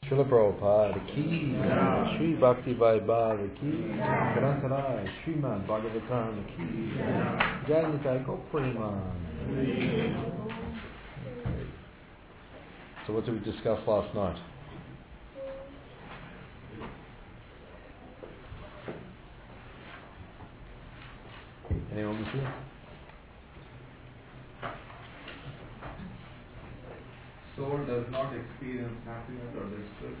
Srila Prabhupada ki, Sri Bhakti Vaibhava ki, Granthara Srimad Bhagavatam ki, Jai Nitai Gopuriman. So what did we discuss last night? Anyone with you? Soul does not experience happiness or distress.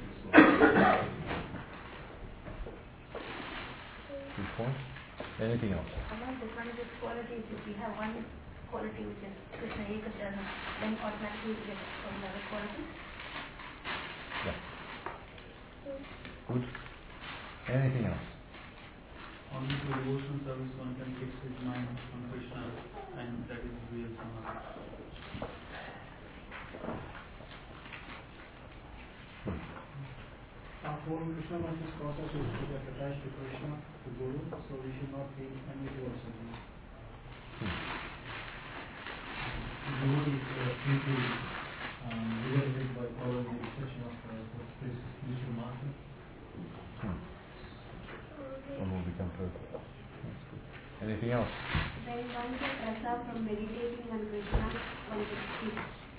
Good point. Anything else? Among different qualities, if we have one quality which is Krishna Ekacharana, then automatically we get another quality. Yeah. Good. Anything else? Only through devotional service one can fix his mind on Krishna, and that is real samadhi. Our whole Krishna conscious process is to get attached to Krishna, to Guru, so we should not be envy towards him. Guru is free to realize by following the instruction of his spiritual master. One will become perfect. That's good. Anything else? Then one gets rasa from meditating on Krishna, one gets peace.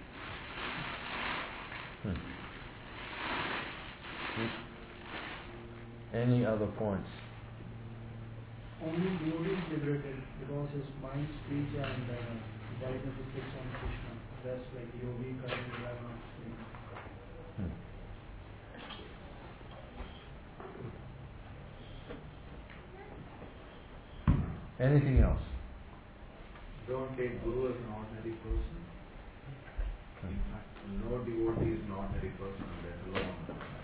Good. Any other points? Only Guru is liberated because his mind, speech and brightness is fixed on Krishna. That's like yogi, karma, dharma. Anything else? Don't take Guru as an ordinary person. In fact, no devotee is an ordinary person, let alone.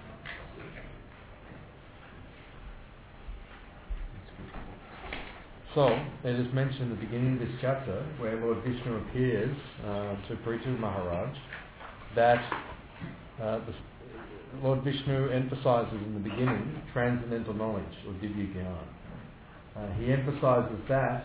So, it is mentioned at the beginning of this chapter, where Lord Vishnu appears to Prithu Maharaj, that Lord Vishnu emphasizes in the beginning transcendental knowledge, or Divya Gyan. He emphasizes that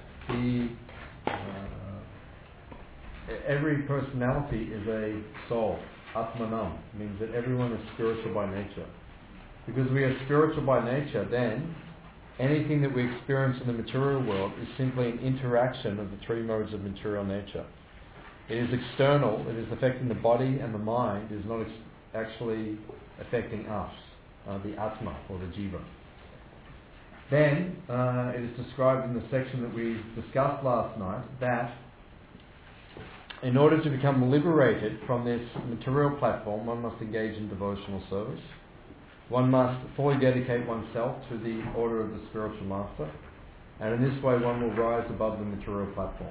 every personality is a soul, Atmanam, means that everyone is spiritual by nature. Because we are spiritual by nature, then anything that we experience in the material world is simply an interaction of the three modes of material nature. It is external, it is affecting the body and the mind, it is not actually affecting us, the Atma or the Jiva. Then, it is described in the section that we discussed last night that in order to become liberated from this material platform, one must engage in devotional service. One must fully dedicate oneself to the order of the spiritual master, and in this way one will rise above the material platform.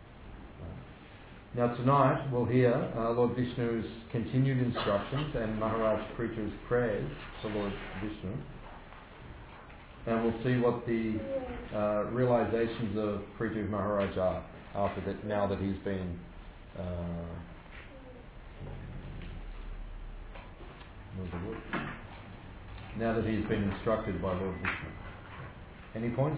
Now tonight we'll hear Lord Vishnu's continued instructions and Maharaj Prithu's prayers to Lord Vishnu, and we'll see what the realizations of Prithu Maharaj are after that, now that he's been now that he's been instructed by Lord Vishnu. Any points?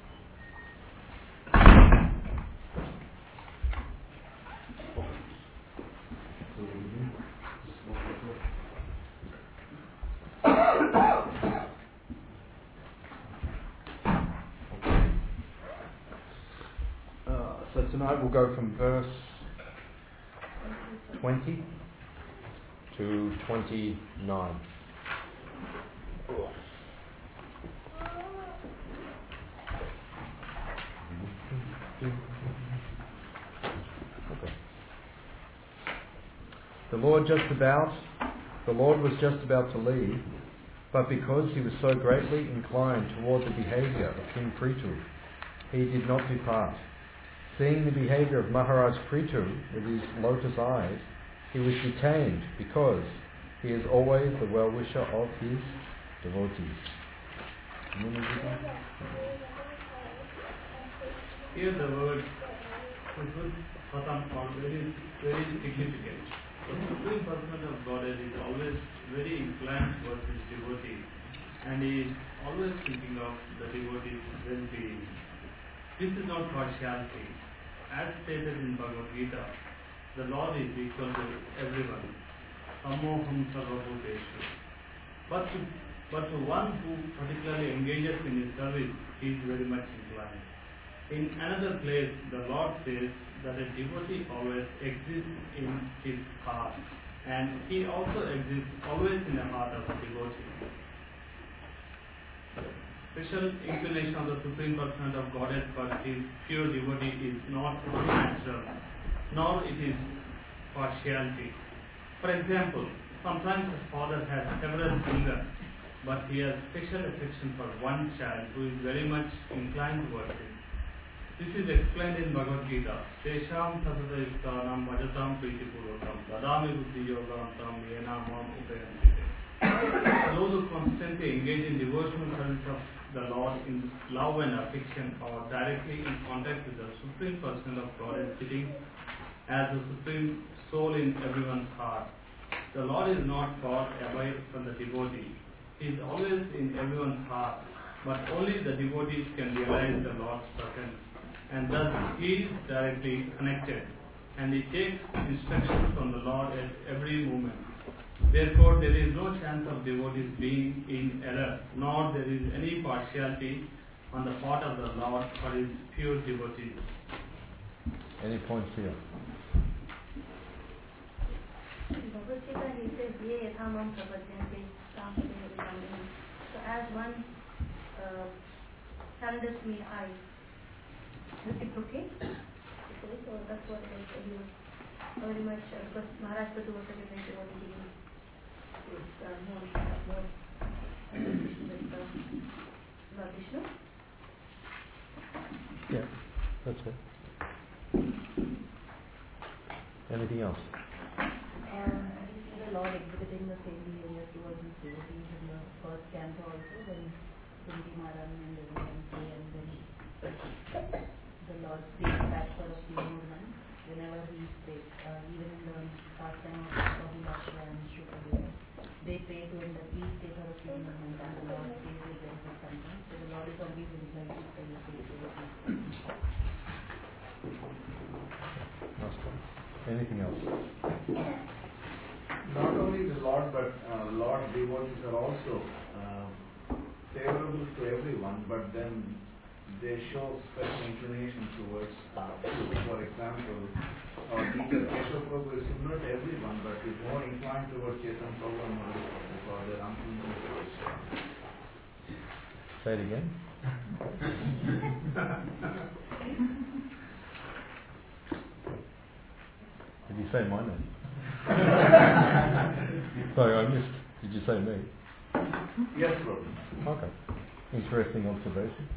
So tonight we'll go from verse 20 to 29. Okay. The Lord was just about to leave, but because he was so greatly inclined toward the behavior of King Prithu, he did not depart. Seeing the behavior of Maharaj Prithu with his lotus eyes, he was detained because he is always the well-wisher of his devotees. Here the word Patam found very significant. The Supreme Personality of Godhead is always very inclined towards his devotee, and he is always thinking of the devotee's well-being. This is not partiality. As stated in Bhagavad Gita, the Lord is equal to everyone. Samoham sarvabhuteshu. But to one who particularly engages in his service, he is very much inclined. In another place, the Lord says that a devotee always exists in his heart, and he also exists always in the heart of the devotee. Special inclination of the Supreme Personality of Godhead for his pure devotee is not unnatural, nor it is partiality. For example, sometimes a father has several children, but he has special affection for one child who is very much inclined towards him. This is explained in Bhagavad Gita. Tesham sasadayuktanam vajatam pritipurvakam dadami buddhi yogantam yena mam upayantite. Those who constantly engage in devotional service of the Lord in love and affection are directly in contact with the Supreme Person of God and sitting as the Supreme Soul in everyone's heart. The Lord is not far away from the devotee. He is always in everyone's heart, but only the devotees can realize the Lord's presence, and thus he is directly connected, and he takes instructions from the Lord at every moment. Therefore, there is no chance of devotees being in error, nor there is any partiality on the part of the Lord for his pure devotees. Any points here? In Bhagavad Gita, he says, Ye yathamam prapajyante samsaya vidamini. So as one surrenders to me, I reciprocate. Okay, so that's what he was very much, because Maharaj Prabhu was a different devotee. He was more association with Lord Vishnu. Yeah, that's it. Anything else? We see the Lord exhibiting the same behavior towards his devotees in the first canto also, when Kunti Maran and everyone pray, and then the Lord speaks back for a few more months whenever he prays. Even in the pastime of Bahulashya and Shukadeva, they pray to him that please stay for a few more months, and the Lord stays with them for some time. So the Lord is always inclined to stay with his devotees. Anything else? Not only the Lord, but Lord devotees are also favorable to everyone, but then they show special inclination towards few. For example, our teacher Keshav Prabhu is similar to everyone, but is more inclined towards Chaitanya Prabhu and Madhu because they are uncontrolled. Say it again. Did you say my name? Sorry, I missed. Did you say me? Yes, Prabhu. Okay. Interesting observation.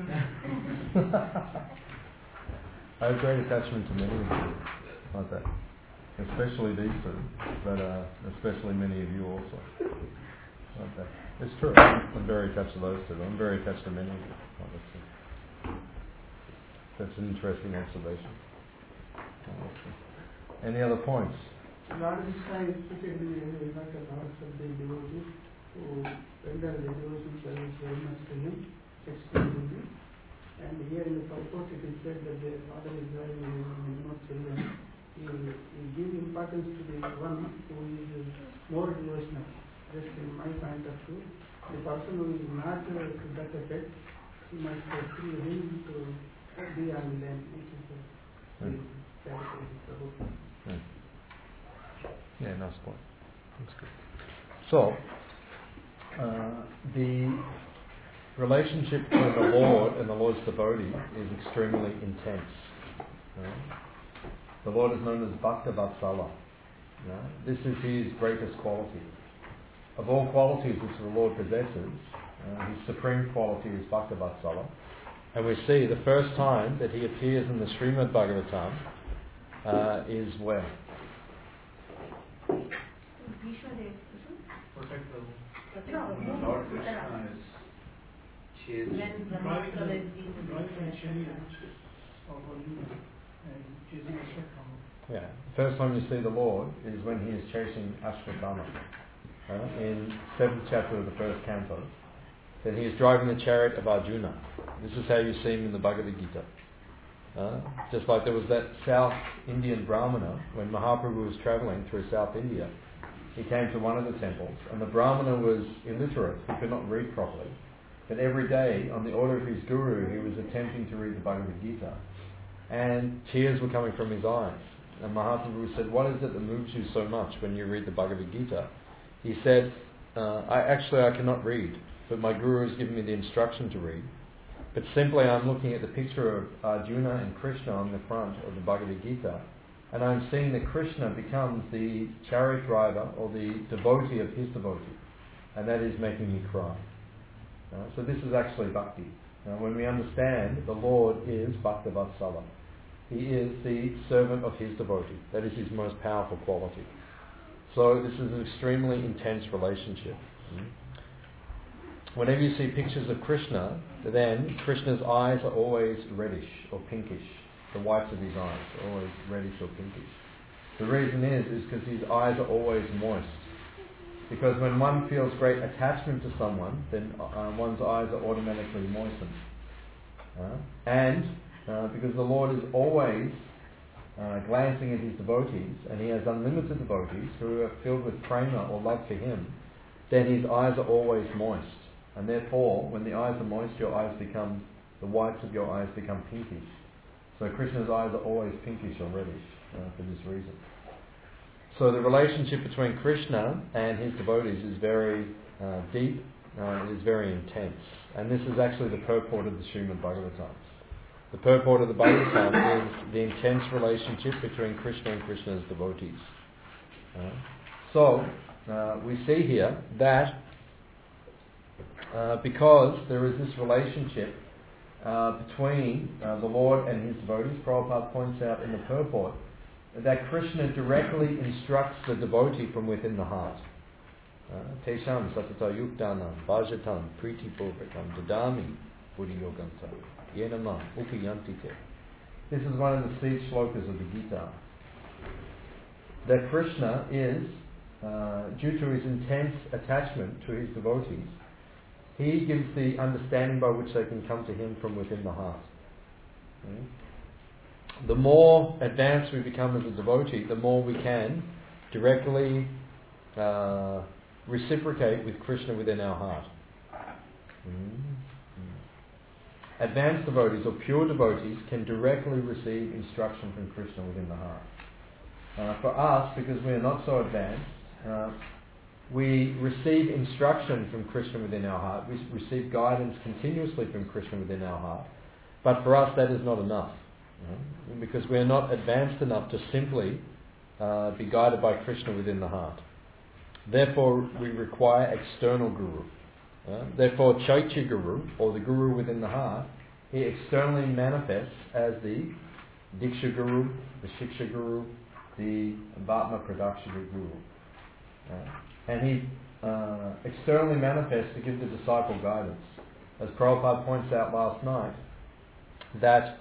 I have great attachment to many of you, like that. Especially these two, but especially many of you also. Like that. It's true. I'm very attached to those two. I'm very attached to many of you. Like that. That's an interesting observation. Any other points? Lord Krishna is specifically like a Lord of the devotees who render the devotion service very much to him, exclusively. And here in the purport it is said that the father is having many more children. He gives importance to the one who is more devotional. Just in my point of view, the person who is not to that effect, he must free him to be on the land, which is the characteristic of the Yeah, nice point. That's good. So, the relationship between the Lord and the Lord's devotee is extremely intense. The Lord is known as Bhakta Vatsala. This is his greatest quality. Of all qualities which the Lord possesses, his supreme quality is Bhakta Vatsala. And we see the first time that he appears in the Srimad Bhagavatam is where? Lord Krishna is chasing. When Brahmastra is being chasing Ashwatthama. Yeah. The first time you see the Lord is when he is chasing Ashwatthama. In 7th chapter of the first canto. Then he is driving the chariot of Arjuna. This is how you see him in the Bhagavad Gita. Just like there was that South Indian Brahmana when Mahaprabhu was travelling through South India. he came to one of the temples, and the Brahmana was illiterate, he could not read properly. But every day, on the order of his guru, he was attempting to read the Bhagavad Gita. And tears were coming from his eyes. And Mahaprabhu said, what is it that moves you so much when you read the Bhagavad Gita? He said, I cannot read, but my guru has given me the instruction to read. But simply I'm looking at the picture of Arjuna and Krishna on the front of the Bhagavad Gita, and I'm seeing that Krishna becomes the chariot driver or the devotee of his devotee, and that is making me cry. So this is actually bhakti. When we understand the Lord is Bhakta Vatsala, he is the servant of his devotee. That is his most powerful quality. So this is an extremely intense relationship. Whenever you see pictures of Krishna, then Krishna's eyes are always reddish or pinkish. The whites of his eyes are always reddish or pinkish. The reason is because his eyes are always moist. Because when one feels great attachment to someone, then one's eyes are automatically moistened. And because the Lord is always glancing at his devotees, and he has unlimited devotees who are filled with prema or love for him, then his eyes are always moist. And therefore, when the eyes are moist, the whites of your eyes become pinkish. So Krishna's eyes are always pinkish or reddish for this reason. So the relationship between Krishna and his devotees is very deep, it is very intense. And this is actually the purport of the Srimad Bhagavatam. The purport of the Bhagavatam is the intense relationship between Krishna and Krishna's devotees. So we see here that because there is this relationship between the Lord and his devotees, Prabhupada points out in the purport that Krishna directly instructs the devotee from within the heart. Tesham satata yuktanam bhajatam priti purvakam dadami buddhi yoganta yenama upayantite. This is one of the seed shlokas of the Gita. That Krishna is, due to his intense attachment to his devotees, he gives the understanding by which they can come to him from within the heart. The more advanced we become as a devotee, the more we can directly reciprocate with Krishna within our heart. Advanced devotees or pure devotees can directly receive instruction from Krishna within the heart. For us, because we are not so advanced, we receive instruction from Krishna within our heart. We receive guidance continuously from Krishna within our heart. But for us that is not enough. Because we are not advanced enough to simply be guided by Krishna within the heart. Therefore we require external guru. Therefore Chaitya Guru, or the guru within the heart, he externally manifests as the Diksha Guru, the Shiksha Guru, the Bhatma Pradakshika Guru. And he externally manifests to give the disciple guidance. As Prabhupada points out last night, that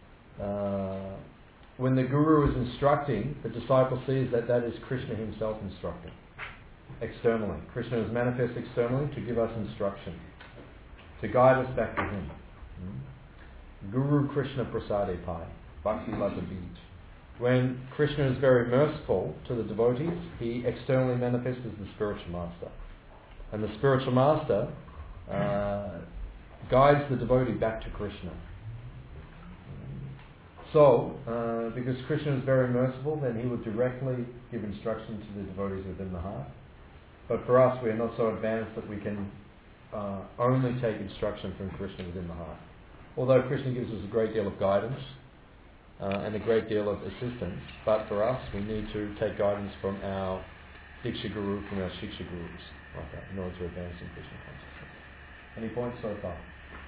when the guru is instructing, the disciple sees that that is Krishna himself instructing. Externally. Krishna is manifest externally to give us instruction, to guide us back to him. Guru Krishna Prasade Pai, Bhakti Lata Beach. When Krishna is very merciful to the devotees, he externally manifests as the spiritual master. And the spiritual master guides the devotee back to Krishna. So, because Krishna is very merciful, then he will directly give instruction to the devotees within the heart. But for us, we are not so advanced that we can only take instruction from Krishna within the heart. Although Krishna gives us a great deal of guidance and a great deal of assistance, but for us, we need to take guidance from our Diksha Guru, from our Shiksha Gurus, like that, in order to advance in Krishna consciousness. Any points so far?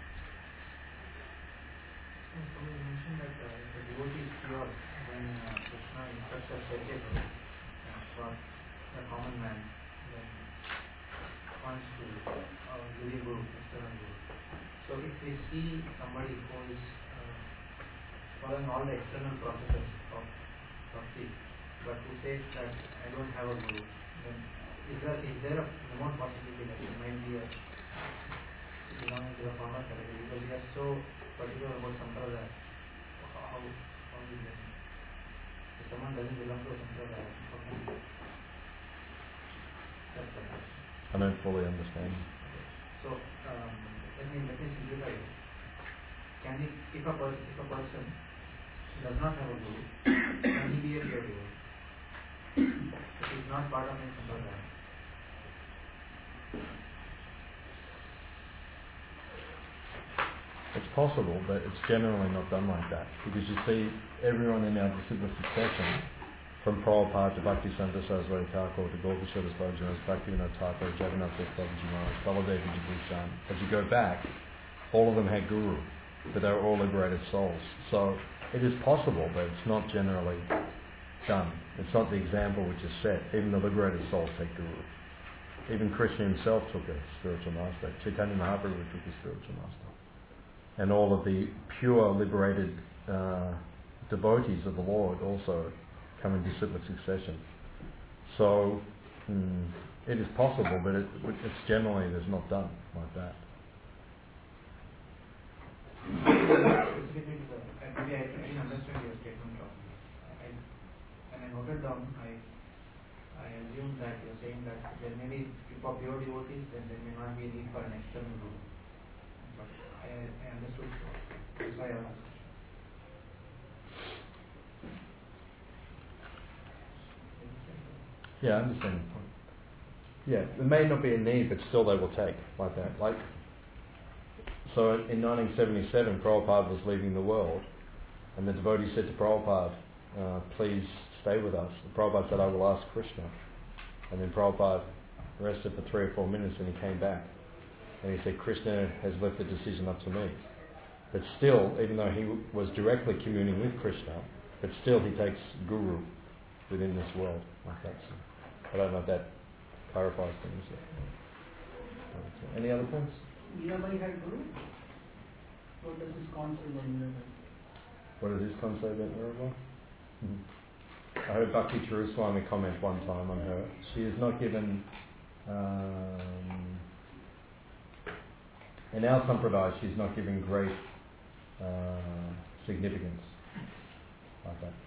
So you mentioned that the devotee is pure when Krishna instructs a Chaitya for a common man, then points to Guru Guru, external Guru. So if we see somebody who is following all the external processes of bhakti, but who says that I don't have a Guru, then is there a remote possibility that it might be belonging to the former category, because we are so particular about sampradaya? How is that? If someone doesn't belong to a sampradaya, how can That's the question. I don't fully understand. So let me simplify it. If a person does not have a guru, can he be a pure devotee? It is not part of his sampradaya. It's possible, but it's generally not done like that. Because you see, everyone in our disciple succession, from Prabhupada to Bhaktisiddhanta Saraswati Thakur to Gopishwara Bhajanas, Bhaktivinoda Thakur, Jagannath Das Babaji Maharaj, Baladev Vijayabhushan, as you go back, all of them had guru, but they were all liberated souls. So it is possible, but it's not generally done. It's not the example which is set. Even the liberated souls take guru. Even Krishna himself took a spiritual master. Chaitanya Mahaprabhu took a spiritual master. And all of the pure liberated devotees of the Lord also come in disciplic succession. So it is possible, but it's generally not done like that. Specifically, maybe I didn't understand your statement properly. When I noted down, I assumed that you're saying that there may be, for pure devotees, then there may not be a need for an external guru. But I understood. That's why I asked. Yeah, I understand the point. Yeah, there may not be a need, but still they will take like that. So in 1977, Prabhupada was leaving the world, and the devotee said to Prabhupada, please stay with us. And Prabhupada said, I will ask Krishna. And then Prabhupada rested for 3 or 4 minutes, and he came back. And he said, Krishna has left the decision up to me. But still, even though he was directly communing with Krishna, but still he takes guru within this world like that. So I don't know if that clarifies things. Any other points? Mirabai had guru? What does his concept about Mirabai? What is his concept about Mirabai? I heard Bhakti Chiruswami comment one time on her. She is not given, in our sampradaya, she's not given great significance like that.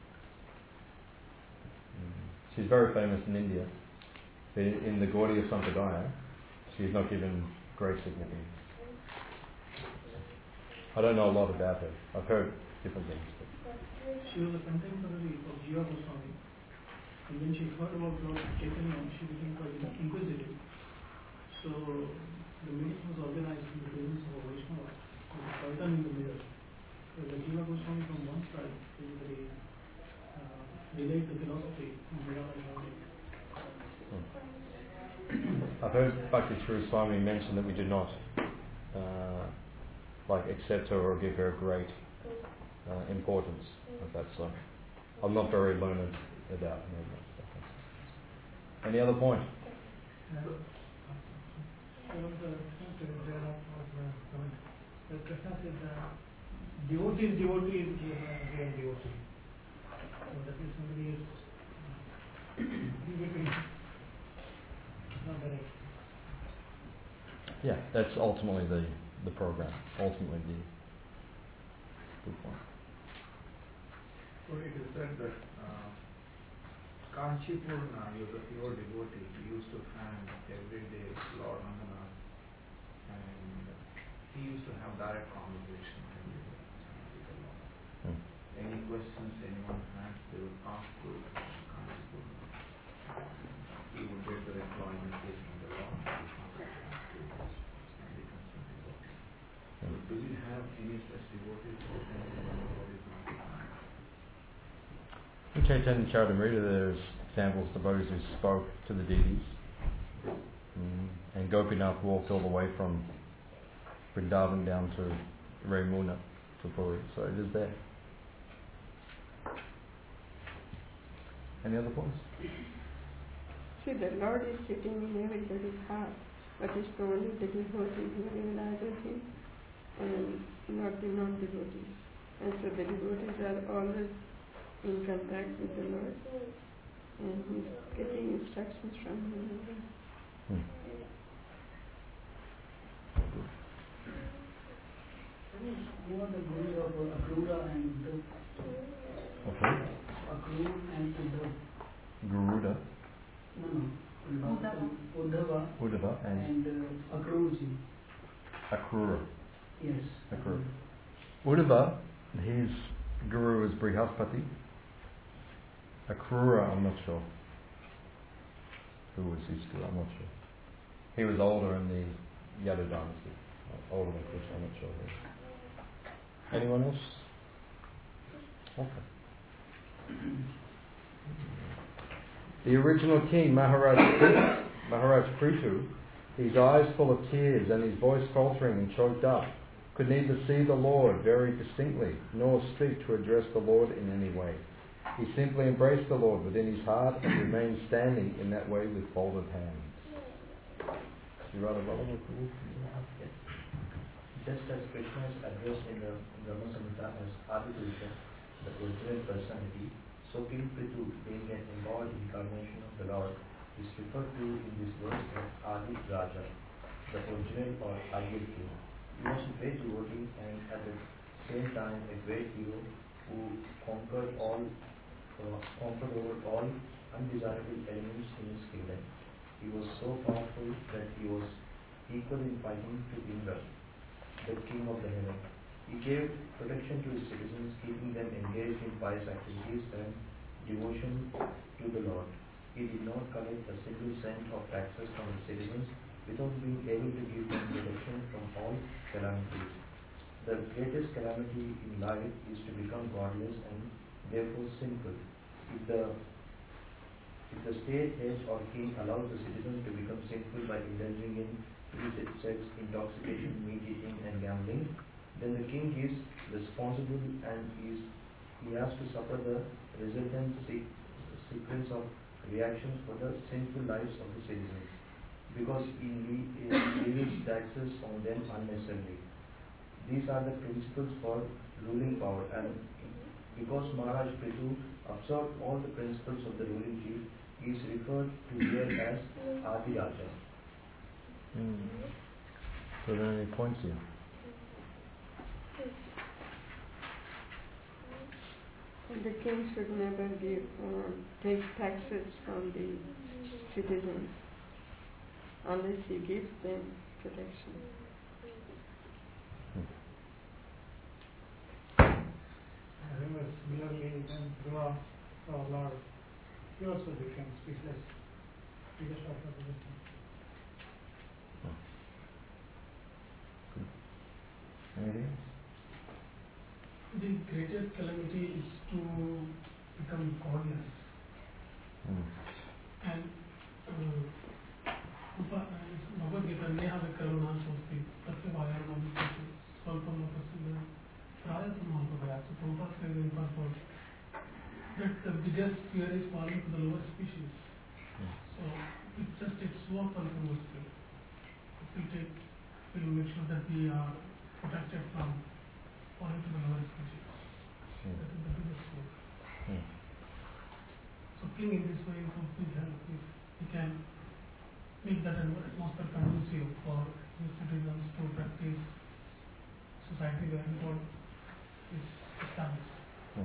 She's very famous in India. But in the Gaudiya Sampradaya, she's not given great significance. I don't know a lot about her. I've heard different things. She was a contemporary of Jiva Goswami. And when she heard about Lord Chaitanya, she became quite inquisitive. So the meeting was organized in the presence of a Vaishnava, with a curtain in the middle. So the Jiva Goswami from one side basically relate the philosophy of Mirabai. I've heard Bhakti Chiruswami mention that we do not accept her or give her great importance like that. So I'm not very learned about her. Any other point? Krishna said devotee is real devotee. So that is somebody is not direct. Yeah, that's ultimately the program. Ultimately the good point. So it is said that Kanchipurna, he was a pure devotee. He used to thank every day Lord Ranganath, and he used to have direct conversation every day with the Lord. Any questions anyone had, they would ask to Kanchipurna. He would get the reply immediately from the Lord. So do we have any such devotees or anyone who is not defined? In Chaitanya Charitamrita, there's examples of devotees who spoke to the deities. And Gopinath walked all the way from Vrindavan down to Raimuna, to Puri. So it is there. Any other points? See, the Lord is sitting in everybody's heart, but it's only the devotees who realize Him and not the non-devotees. And so the devotees are always in contact with the Lord, and He's getting instructions from Him. Who are the gurus of Akrura and Uddhav? Okay. Akrura and Uddhav. Garuda. No. Uddhava and Akruji. Akrura. Yes. Akrura. Uddhava, his guru is Brihaspati. Akrura, I'm not sure. Who was his guru? I'm not sure. He was older in the Yadu dynasty. Older than Krishna, I'm not sure. Anyone else? Okay. The original king, Maharaj Prithu, his eyes full of tears and his voice faltering and choked up, could neither see the Lord very distinctly nor speak to address the Lord in any way. He simply embraced the Lord within his heart and remained standing in that way with folded hands. You rather well? Yes. Just as Krishna is addressed in the Brahma Samhita as Adipurusha, the original personality, so King Prithu, being an embodied incarnation of the Lord, is referred to in this verse as Adi Raja, the original or ideal king. He was a great devotee and at the same time a great hero who conquered over all undesirable elements in his kingdom. He was so powerful that he was equal in fighting to Indra, the king of the heaven. He gave protection to his citizens, keeping them engaged in pious activities and devotion to the Lord. He did not collect a single cent of taxes from the citizens without being able to give them protection from all calamities. The greatest calamity in life is to become godless and therefore sinful. If the state, head or king allows the citizens to become sinful by indulging in illicit sex, intoxication, meat eating and gambling, then the king is responsible and he has to suffer the resultant sequence of reactions for the sinful lives of the citizens, because he levies taxes on them unnecessarily. These are the principles for ruling power, and because Maharaj Prithu observed all the principles of the ruling chief, he is referred to here as Adi Raja. So there are any points here? The king should never take taxes from the citizens unless he gives them protection. I think that similarly when Dhruva saw Lord, he also became speechless. He just after the wisdom. Anything else? The greatest calamity is to become godless. And Bhagavad Gita, Neha Vikaruna Shosti, Tasya Vayana Vishati, Swalpam Lapasya, Prayasam Mahavaya. So Prabhupada says in purport that the biggest fear is falling to the lower species. So it just takes work on the mercy. We'll make sure that we are protected from falling to the lower species. That is the biggest fear. So king in this way will help if he can make that atmosphere conducive for his citizens to practice society where God is established.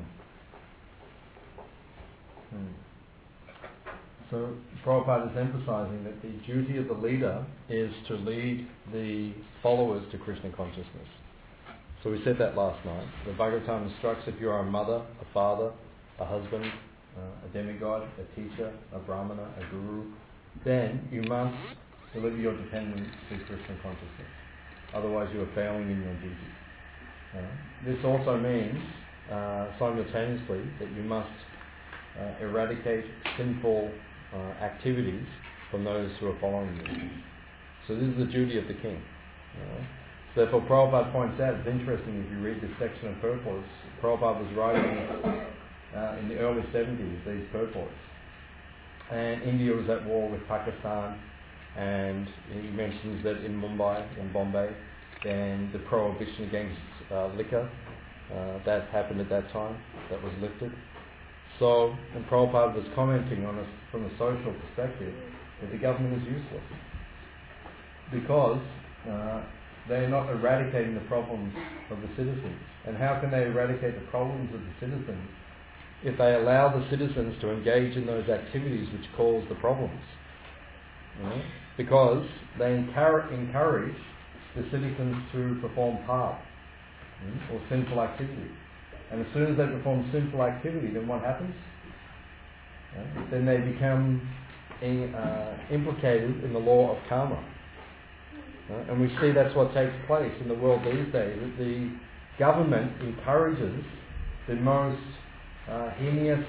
So Prabhupada is emphasizing that the duty of the leader is to lead the followers to Krishna consciousness. So we said that last night. The Bhagavatam instructs if you are a mother, a father, a husband, a demigod, a teacher, a brahmana, a guru, then you must deliver your dependence to Krishna consciousness. Otherwise you are failing in your duty. This also means simultaneously that you must eradicate sinful activities from those who are following you. So this is the duty of the king. So therefore Prabhupada points out, it's interesting if you read this section of purports, Prabhupada was writing in the early 70s these purports. And India was at war with Pakistan, and he mentions that in Bombay, then the prohibition against liquor, that happened at that time, that was lifted. So, and Prabhupada was commenting on it from a social perspective, that the government is useless. Because they're not eradicating the problems of the citizens. And how can they eradicate the problems of the citizens if they allow the citizens to engage in those activities which cause the problems? because they encourage the citizens to perform path or sinful activity. And as soon as they perform sinful activity, then what happens? Then they become implicated in the law of karma. And we see that's what takes place in the world these days. That the government encourages the most heinous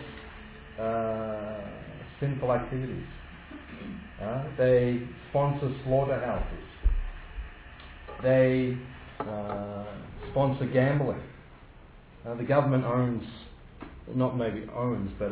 sinful activities. They sponsor slaughterhouses. They sponsor gambling. The government owns, not maybe owns, but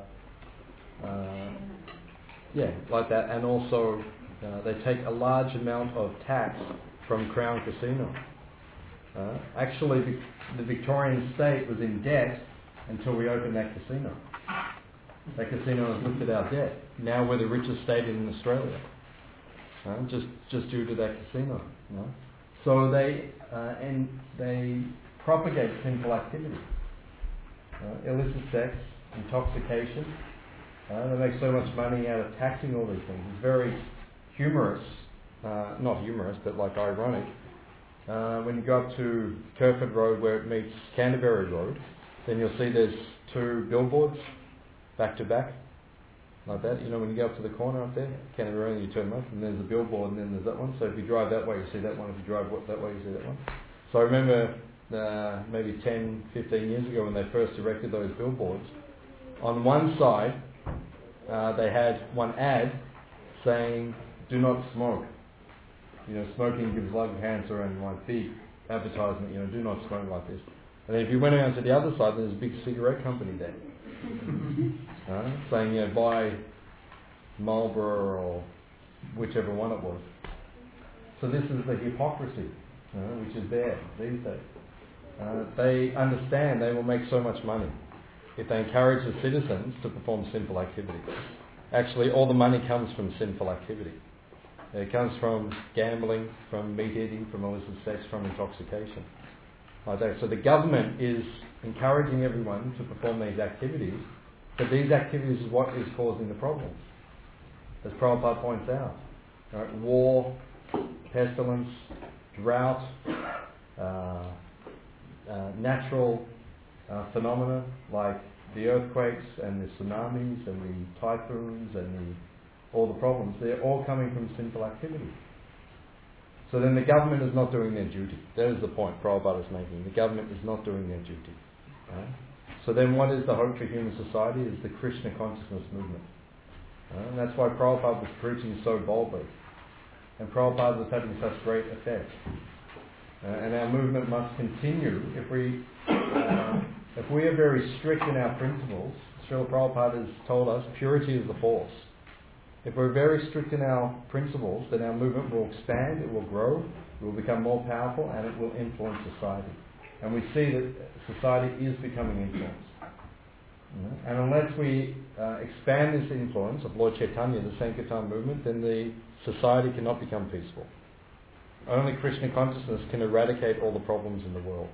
like that, and also they take a large amount of tax from Crown Casino. Actually, the Victorian state was in debt until we opened that casino. That casino has lifted our debt. Now we're the richest state in Australia, just due to that casino. So they propagate sinful activity, illicit sex, intoxication. They make so much money out of taxing all these things. It's very humorous, not humorous, but like ironic. When you go up to Kerford Road where it meets Canterbury Road, then you'll see there's two billboards back to back, like that. You know, when you go up to the corner up there, Canterbury Road, you turn left, and there's a billboard, and then there's that one. So if you drive that way, you see that one. If you drive that way, you see that one. So I remember maybe 10, 15 years ago when they first erected those billboards, on one side they had one ad saying, "Do not smoke. You know, smoking gives lung cancer," and like big advertisement, you know, "Do not smoke," like this. And then if you went around to the other side, there's a big cigarette company there, saying, you know, buy Marlboro or whichever one it was. So this is the hypocrisy, which is there these days. They understand they will make so much money if they encourage the citizens to perform sinful activity. Actually, all the money comes from sinful activity. It comes from gambling, from meat eating, from illicit sex, from intoxication. Like that. So the government is encouraging everyone to perform these activities, but these activities is what is causing the problems. As Prabhupada points out, right? War, pestilence, drought, natural phenomena like the earthquakes and the tsunamis and the typhoons and all the problems, they're all coming from sinful activity. So then the government is not doing their duty. That is the point Prabhupada is making. The government is not doing their duty. Right? So then what is the hope for human society? Is the Krishna consciousness movement. And that's why Prabhupada was preaching so boldly. And Prabhupada was having such great effect. And our movement must continue if we are very strict in our principles. Srila Prabhupada has told us purity is the force. If we're very strict in our principles, then our movement will expand, it will grow, it will become more powerful, and it will influence society. And we see that society is becoming influenced. And unless we expand this influence of Lord Chaitanya, the Sankirtan movement, then the society cannot become peaceful. Only Krishna consciousness can eradicate all the problems in the world.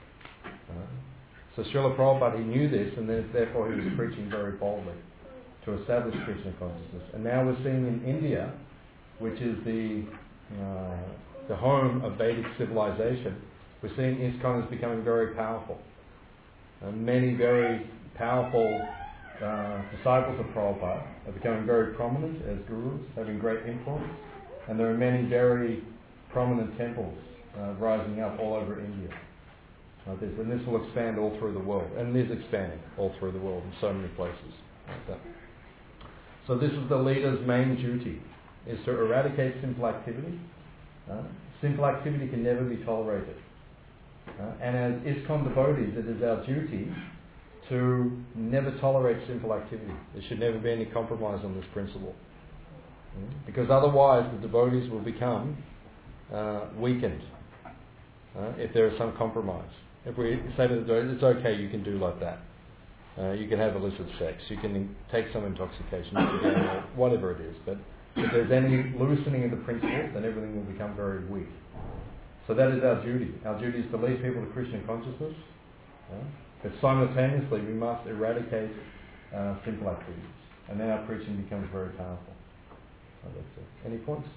So Srila Prabhupada, he knew this, and therefore he was preaching very boldly to establish Krishna consciousness. And now we're seeing in India, which is the home of Vedic civilization, we're seeing ISKCON is becoming very powerful. Many very powerful disciples of Prabhupada are becoming very prominent as gurus, having great influence. And there are many very prominent temples rising up all over India. Like this. And this will expand all through the world. And it is expanding all through the world in so many places. Like that. So this is the leader's main duty, is to eradicate sinful activity. Sinful activity can never be tolerated. And as ISKCON devotees, it is our duty to never tolerate sinful activity. There should never be any compromise on this principle. Because otherwise the devotees will become weakened if there is some compromise. If we say to the devotees, it's okay, you can do like that. You can have illicit sex, you can take some intoxication, whatever it is. But if there's any loosening of the principles, then everything will become very weak. So that is our duty. Our duty is to lead people to Krishna consciousness. But simultaneously we must eradicate sinful activities. And then our preaching becomes very powerful. that's it. Any points?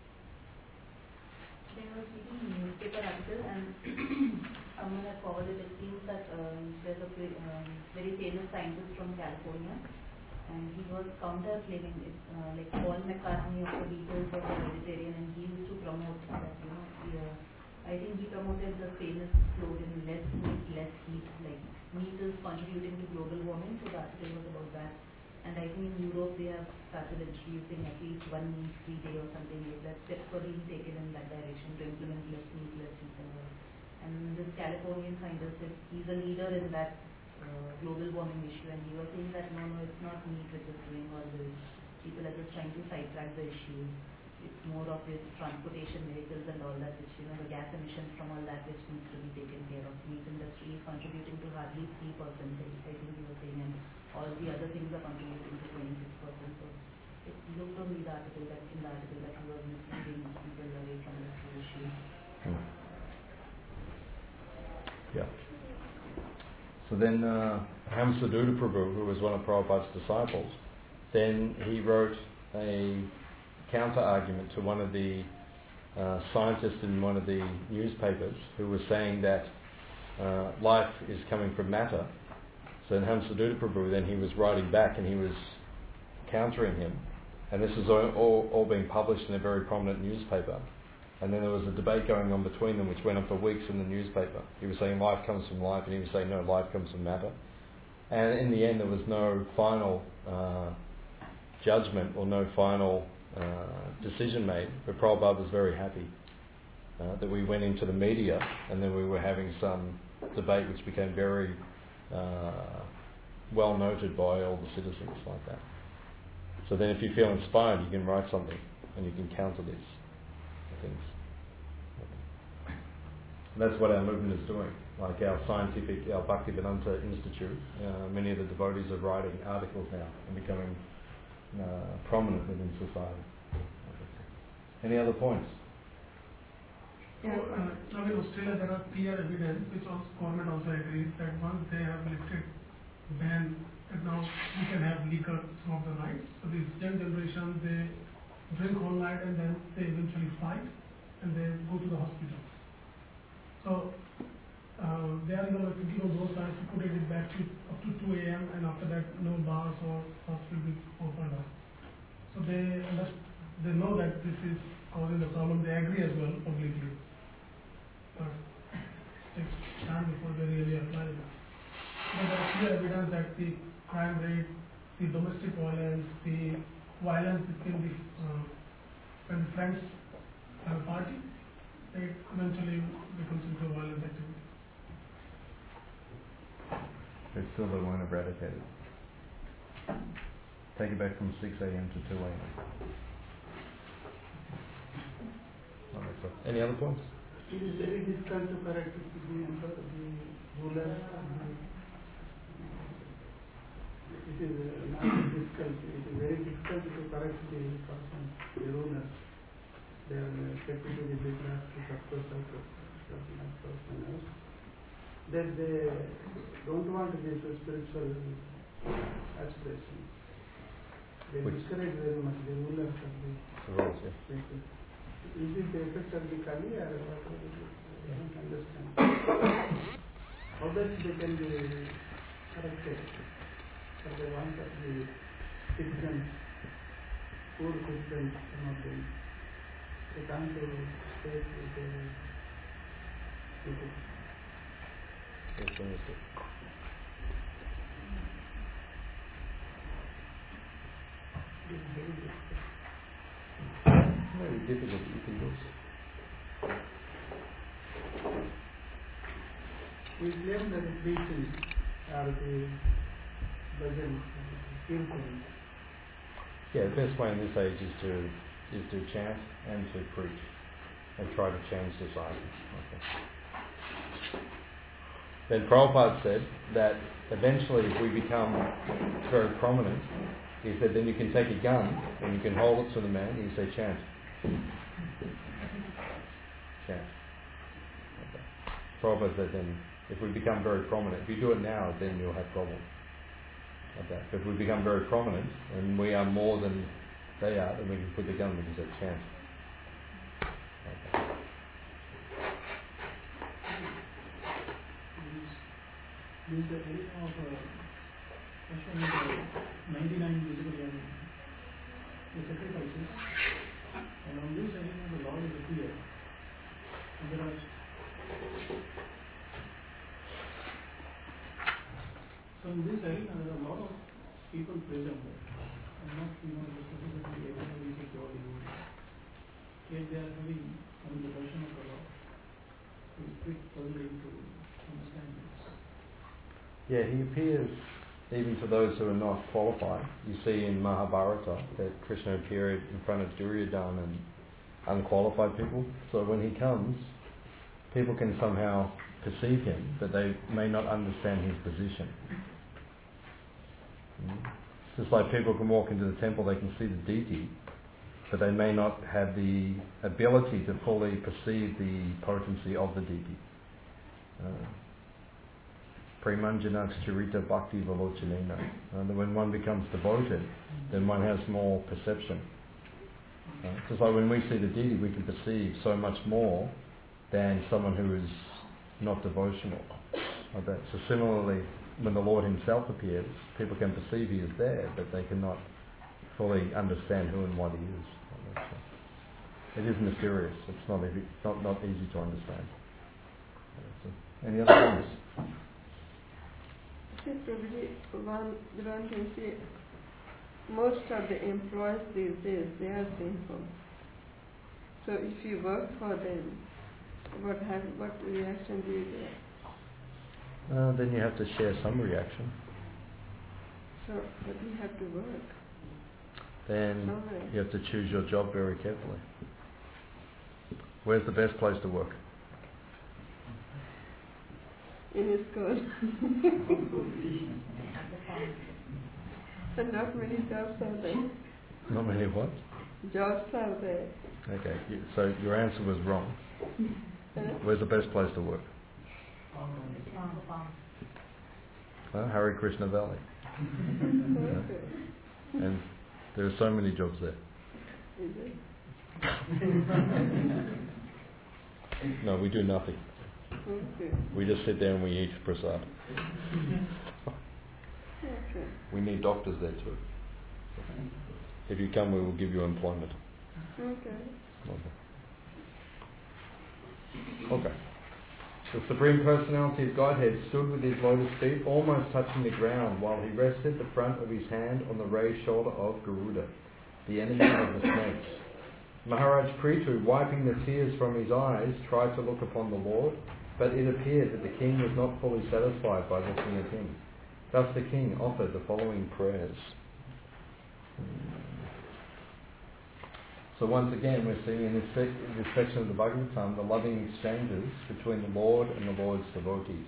There was reading a newspaper article and someone had forwarded, it seems that there's a very famous scientist from California, and he was counter-claiming it, like Paul McCartney of the Beatles was a vegetarian, and he used to promote that, I think he promoted the famous slogan, less meat, less heat, like meat is contributing to global warming, so the article was about that. And I think in Europe they have started introducing at least one meat-free day or something like that. Steps were being taken in that direction to implement less meat, less heat and all. And this Californian scientist, he's a leader in that global warming issue, and he was saying that no, it's not meat which is doing all this. People are just trying to sidetrack the issue. It's more of this transportation vehicles and all that, which, the gas emissions from all that which needs to be taken care of. Meat industry is contributing to hardly 3%, I think you were saying, and all the other things are contributing to 26%. So it looked on the article that he was misleading people away from the issue. Yeah. So then Hamsaduta Prabhu, who was one of Prabhupada's disciples, then he wrote a counter-argument to one of the scientists in one of the newspapers who was saying that life is coming from matter. So in Hamsaduta Prabhu, then he was writing back and he was countering him. And this is all being published in a very prominent newspaper. And then there was a debate going on between them which went on for weeks in the newspaper. He was saying life comes from life, and he was saying no, life comes from matter. And in the end there was no final judgment or no final decision made, but Prabhupada was very happy that we went into the media and then we were having some debate which became very well noted by all the citizens like that. So then if you feel inspired, you can write something and you can counter these things. And that's what our movement is doing. Like our Bhaktivedanta Institute, many of the devotees are writing articles now and becoming prominent within society. Any other points? So, now in Australia there are clear evidence, which also government also agrees, that once they have lifted ban that now you can have liquor some of the nights. So this young generation, they drink all night and then they eventually fight and they go to the hospital. So they are given those times to put it back to up to 2 a.m. and after that no bars or hospital will open up. So they know that this is causing the problem. They agree as well publicly. But it takes time before they really apply it. But there is clear evidence that the crime rate, the domestic violence, the violence between the when friends have a party, it eventually becomes into a violent activity. But still they won't eradicate it. Take it back from 6 a.m. to 2 a.m. Any other points? It is very difficult to correct the rulers. It is not difficult. It is very difficult to correct the person, the rulers. They are expected to be big enough to support person else. That they don't want this spiritual aspiration. They discourage very much the rulers of the people. Is it the effect of the Kali or what? I don't understand. How that they can be corrected for the want of the citizens, poor citizens, some of them. They come to stay with the people. Yes, understood. It's very difficult. Very difficult, you can do. We claim that the preaching or the bhajan, kirtan. Yeah, the best way in this age is to chant and to preach and try to change society. Okay. Then Prabhupada said that eventually if we become very prominent, he said then you can take a gun and you can hold it to the man and you say chant. Chant. Okay. Prabhupada said then if we become very prominent, if you do it now then you'll have problems. Okay. But if we become very prominent and we are more than they are, then we can put the gun with his chant. Okay. This is the area of Ashwin, 99 basically the sacrifices, and on this area the Lord is appeared. And there are so in this area there are a lot of people present there, and not the specifically area we say pure devotees. Yet they are having the darshan of the Lord. It's pretty puzzling to understand this. Yeah, he appears even to those who are not qualified. You see in Mahabharata that Krishna appeared in front of Duryodhana and unqualified people. So when he comes, people can somehow perceive him, but they may not understand his position. Just like people can walk into the temple, they can see the deity, but they may not have the ability to fully perceive the potency of the deity. Premanjanax Charita Bhakti Valochanena. When one becomes devoted, then one has more perception. Just like when we see the deity, we can perceive so much more than someone who is not devotional. Like that. So similarly, when the Lord Himself appears, people can perceive He is there, but they cannot fully understand who and what He is. It is mysterious. It's not easy to understand. Any other comments? Probably one can see most of the employees these days, they are sinful. So if you work for them, what reaction do you get? Then you have to share some reaction. So, but you have to work. Then somewhere. You have to choose your job very carefully. Where's the best place to work? In a school. And not many jobs are there. Not many what? Jobs are there. Okay, so your answer was wrong. Where's the best place to work? Hare Krishna Valley. Okay. And there are so many jobs there. Is it? No, we do nothing. Okay. We just sit there and we eat prasad. Okay. We need doctors there too. If you come, we will give you employment. Okay. The Supreme Personality of Godhead stood with his lotus feet almost touching the ground while he rested the front of his hand on the raised shoulder of Garuda, the enemy of the snakes. Maharaj Prithu, wiping the tears from his eyes, tried to look upon the Lord, but it appeared that the king was not fully satisfied by looking at him. Thus the king offered the following prayers. So once again we're seeing in this section of the Bhagavatam the loving exchanges between the Lord and the Lord's devotees.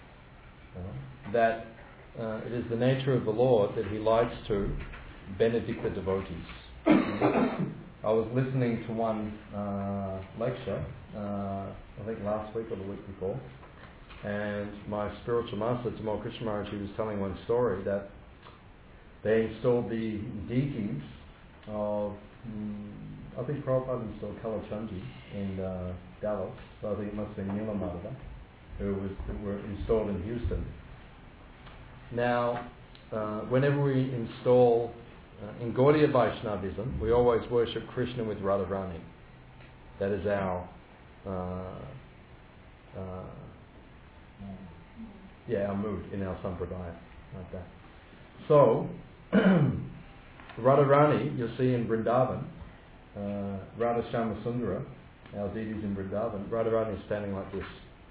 That it is the nature of the Lord that He likes to benedict the devotees. I was listening to one lecture, I think last week or the week before, and my spiritual master, Tamal Krishna Maharaj, he was telling one story that they installed the deities of, I think Prabhupada installed Kalachandji in Dallas, so I think it must have been Nilamadeva, who were installed in Houston. Now, whenever we install, in Gaudiya Vaishnavism, we always worship Krishna with Radharani. That is our our mood in our sampradaya, like that. So, Radharani, you'll see in Vrindavan, Radha Shama Sundara, our deities in Vrindavan, Radharani is standing like this.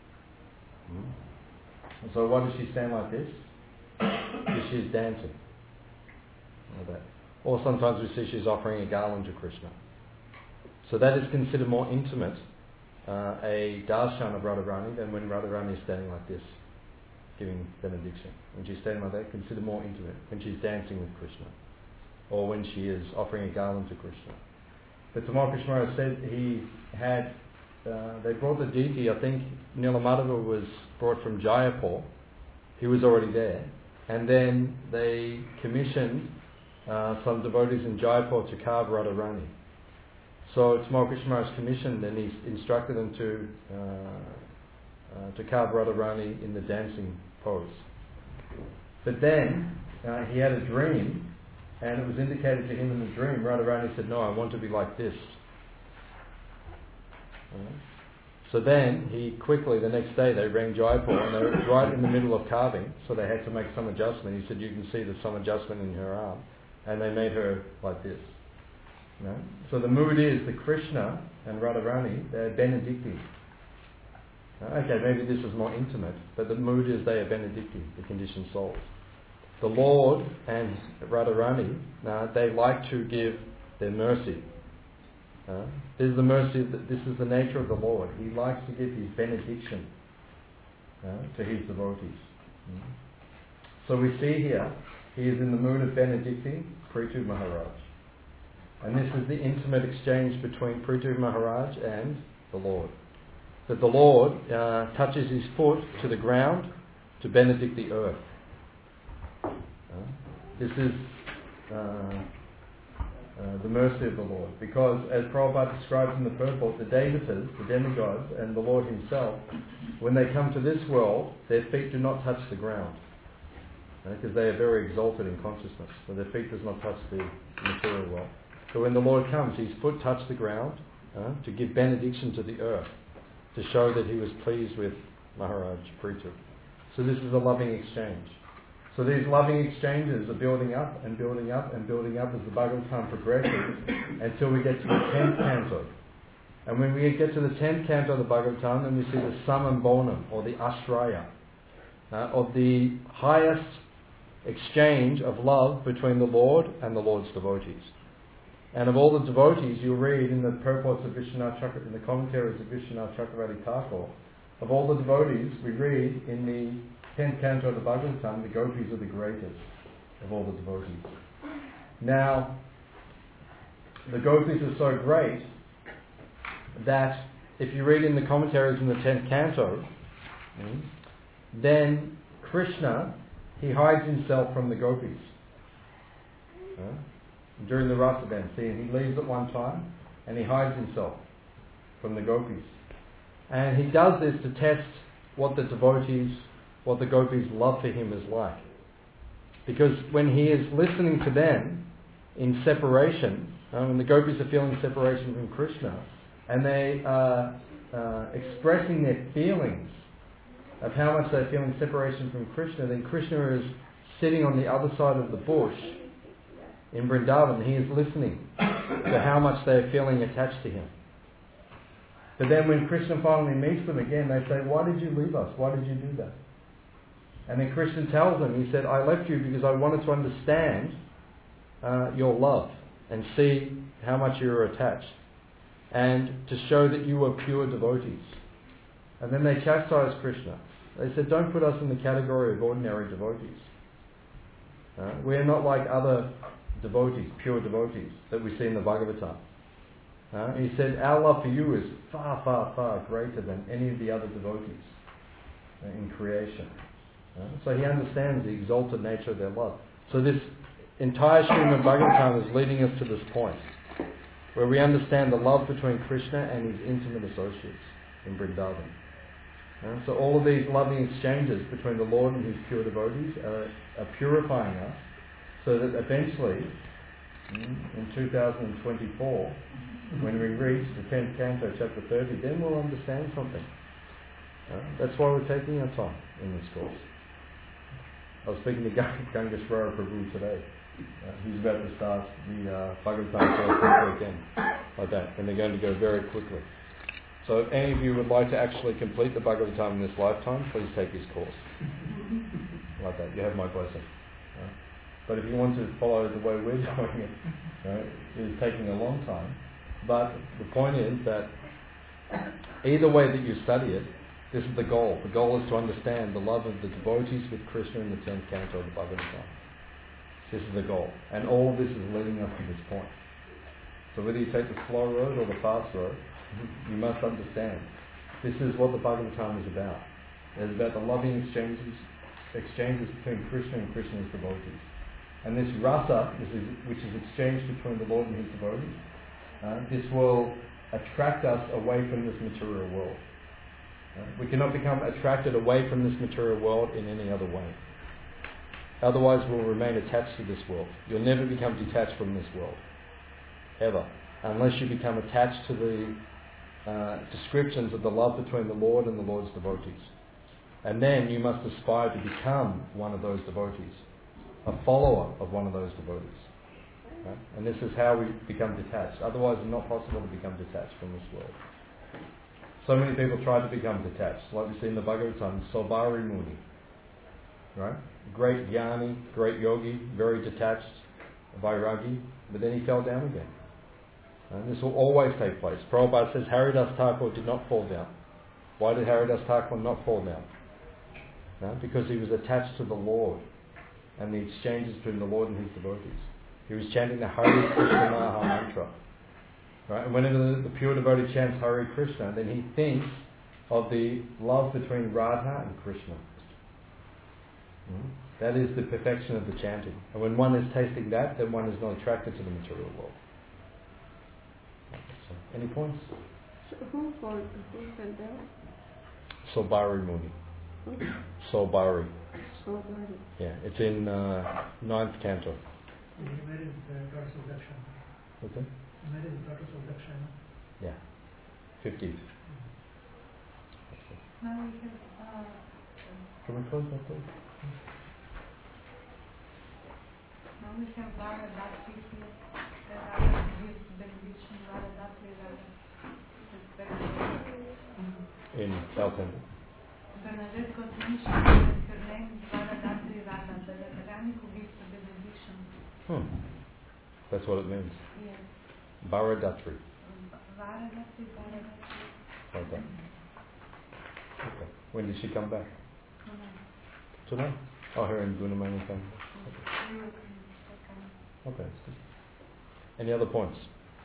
And so why does she stand like this? Because she is dancing. Like that. Or sometimes we see she's offering a garland to Krishna. So that is considered more intimate, a darshan of Radharani, than when Radharani is standing like this, giving benediction. When she's standing like that, considered more intimate, when she's dancing with Krishna, or when she is offering a garland to Krishna. But Tamal Krishna Maharaj said he had, they brought the deity, I think Nilamadeva was brought from Jayapur, he was already there, and then they commissioned some devotees in Jaipur to carve Radharani. So Tamal Krishna Maharaj commissioned and he instructed them to carve Radharani in the dancing pose. But then he had a dream, and it was indicated to him in the dream. Radharani said, "No, I want to be like this." So then he quickly, the next day, they rang Jaipur, and they were right in the middle of carving, so they had to make some adjustment. He said, "You can see there's some adjustment in her arm," and they made her like this. So the mood is that Krishna and Radharani, they're Benedicti. Okay, maybe this is more intimate, but the mood is they are Benedicti, the conditioned souls. The Lord and Radharani, they like to give their mercy. This is the mercy. This is the nature of the Lord. He likes to give his benediction to his devotees. So we see here, he is in the mood of benedicting Prithu Maharaj. And this is the intimate exchange between Prithu Maharaj and the Lord. That the Lord touches his foot to the ground to benedict the earth. This is the mercy of the Lord. Because as Prabhupada describes in the purport, the Devatas, the demigods, and the Lord himself, when they come to this world, their feet do not touch the ground. Because they are very exalted in consciousness. So their feet does not touch the material world. So when the Lord comes, his foot touched the ground to give benediction to the earth, to show that he was pleased with Maharaj Prithu. So this is a loving exchange. So these loving exchanges are building up and building up and building up as the Bhagavatam progresses until we get to the 10th canto. And when we get to the 10th canto of the Bhagavatam, then we see the summum bonum, or the ashraya, of the highest exchange of love between the Lord and the Lord's devotees. And of all the devotees, you'll read in the purports of Vishwanath Chakravarti, in the commentaries of Vishwanath Chakravarti Thakur, of all the devotees, we read in the 10th canto of the Bhagavatam, the gopis are the greatest of all the devotees. Now, the gopis are so great that if you read in the commentaries in the 10th canto, then Krishna, he hides himself from the gopis during the rasa dance. He leaves at one time and he hides himself from the gopis. And he does this to test what the gopis' love for him is like. Because when he is listening to them in separation, when the gopis are feeling separation from Krishna, and they are expressing their feelings of how much they're feeling separation from Krishna, then Krishna is sitting on the other side of the bush in Vrindavan. He is listening to how much they're feeling attached to him. But then when Krishna finally meets them again, they say, "Why did you leave us? Why did you do that?" And then Krishna tells them, he said, "I left you because I wanted to understand your love and see how much you were attached, and to show that you were pure devotees." And then they chastised Krishna. They said, "Don't put us in the category of ordinary devotees. We are not like other devotees, pure devotees, that we see in the Bhagavatam." He said, "Our love for you is far, far, far greater than any of the other devotees in creation." So he understands the exalted nature of their love. So this entire Srimad Bhagavatam is leading us to this point, where we understand the love between Krishna and his intimate associates in Vrindavan. So all of these loving exchanges between the Lord and his pure devotees are purifying us, so that eventually, in 2024, when we reach the 10th canto, chapter 30, then we'll understand something. That's why we're taking our time in this course. I was speaking to Gangaswara Prabhu today. He's about to start the Bhagavatam course this weekend, like that, and they're going to go very quickly. So if any of you would like to actually complete the Bhagavatam in this lifetime, please take his course. Like that, you have my blessing. But if you want to follow the way we're doing it, it is taking a long time. But the point is that either way that you study it, this is the goal. The goal is to understand the love of the devotees with Krishna in the 10th canto of the Bhagavatam. This is the goal. And all of this is leading us to this point. So whether you take the slow road or the fast road, you must understand. This is what the Bhagavatam is about. It is about the loving exchanges between Krishna and Krishna's devotees. And this rasa, which is exchanged between the Lord and His devotees, this will attract us away from this material world. We cannot become attracted away from this material world in any other way. Otherwise we'll remain attached to this world. You'll never become detached from this world. Ever. Unless you become attached to the descriptions of the love between the Lord and the Lord's devotees. And then you must aspire to become one of those devotees. A follower of one of those devotees. Right? And this is how we become detached. Otherwise it's not possible to become detached from this world. So many people try to become detached. Like we see in the Bhagavatam, Sobari Muni. Right? Great jnani, great yogi, very detached, vairagi, but then he fell down again. And this will always take place. Prabhupada says Haridas Thakur did not fall down. Why did Haridas Thakur not fall down? No? Because he was attached to the Lord and the exchanges between the Lord and His devotees. He was chanting the Hare Krishna Maha Mantra. Right? And whenever the pure devotee chants Hare Krishna, then he thinks of the love between Radha and Krishna. That is the perfection of the chanting. And when one is tasting that, then one is not attracted to the material world. So, any points? So who fell down? Sobari Muni. Who? Sobari. Sobari. Yeah, it's in 9th canto. He married daughters of Dakshana. What's that? He married daughters of Dakshana. Yeah. 50. Now we have Can we close that door? now we have Varadatri here. Radha gives benediction. Varadatri Radha. In South End. Bernadette Cosmish, her name is Varadatri Radha, the Rani who gives the benediction. That's what it means. Yes. Varadatri. Varadatri. Like that. Okay. When did she come back? Tonight? Oh, her and Gunamani came. Okay, that's good. Any other points?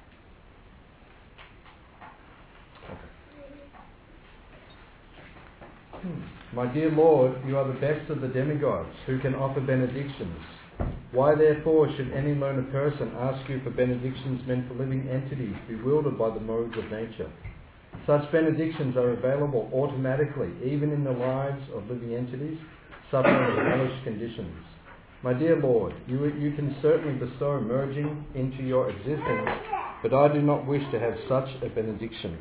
Okay. My dear Lord, you are the best of the demigods who can offer benedictions. Why therefore should any learned person ask you for benedictions meant for living entities bewildered by the modes of nature? Such benedictions are available automatically, even in the lives of living entities suffering hellish conditions. My dear Lord, you can certainly bestow merging into your existence, but I do not wish to have such a benediction.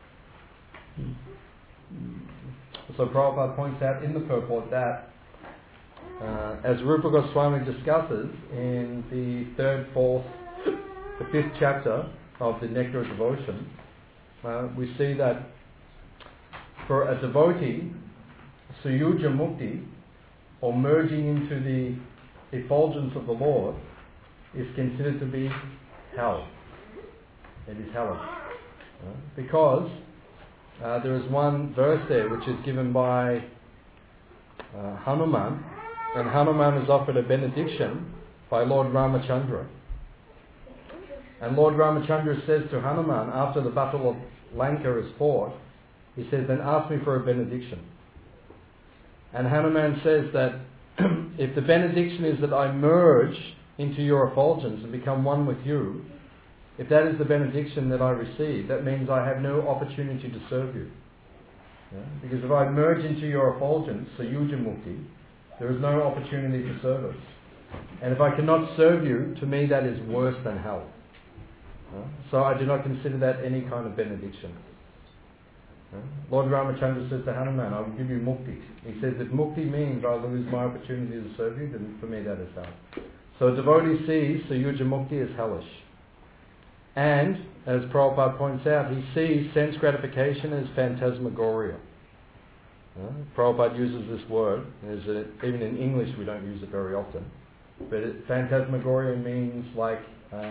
So Prabhupada points out in the purport that as Rupa Goswami discusses in the 5th chapter of the Nectar of Devotion, we see that for a devotee, Suyuja Mukti, or merging into the effulgence of the Lord, is considered to be hell. It is hellish. Because there is one verse there which is given by Hanuman, and Hanuman is offered a benediction by Lord Ramachandra. And Lord Ramachandra says to Hanuman, after the battle of Lanka is fought, he says, then ask me for a benediction. And Hanuman says that if the benediction is that I merge into your effulgence and become one with you, if that is the benediction that I receive, that means I have no opportunity to serve you. Yeah? Because if I merge into your effulgence, Sayuja Mukti, there is no opportunity for service. And if I cannot serve you, to me that is worse than hell. So I do not consider that any kind of benediction. Lord Ramachandra says to Hanuman, I will give you mukti. He says, if mukti means I will lose my opportunity to serve you, then for me that is hell. So a devotee sees Sayuja Mukti as hellish. And, as Prabhupada points out, he sees sense gratification as phantasmagoria. Prabhupada uses this word, even in English we don't use it very often. But phantasmagoria means like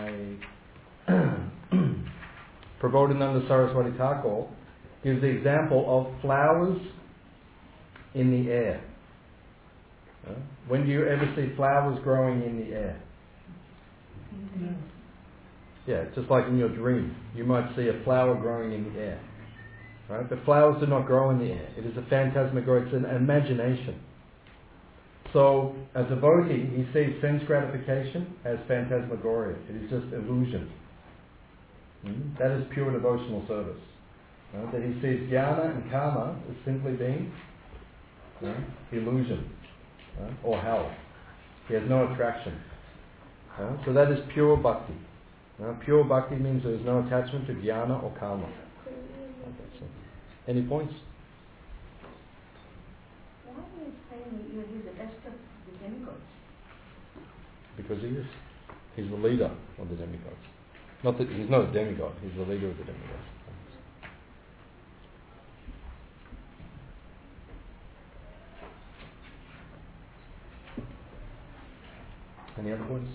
Prabodhananda Saraswati Thakur gives the example of flowers in the air. When do you ever see flowers growing in the air? Yeah, just like in your dream. You might see a flower growing in the air. Right? But flowers do not grow in the air. It is a phantasmagoria, it's an imagination. So a devotee, he sees sense gratification as phantasmagoria. It is just illusion. That is pure devotional service. That he sees jnana and karma as simply being illusion or hell. He has no attraction. So that is pure bhakti. Pure bhakti means there is no attachment to jnana or karma. Any points? Why are you saying you are the best of the demigods? Because he is. He's the leader of the demigods. Not that he's not a demigod, he's the leader of the demigods. Any other points?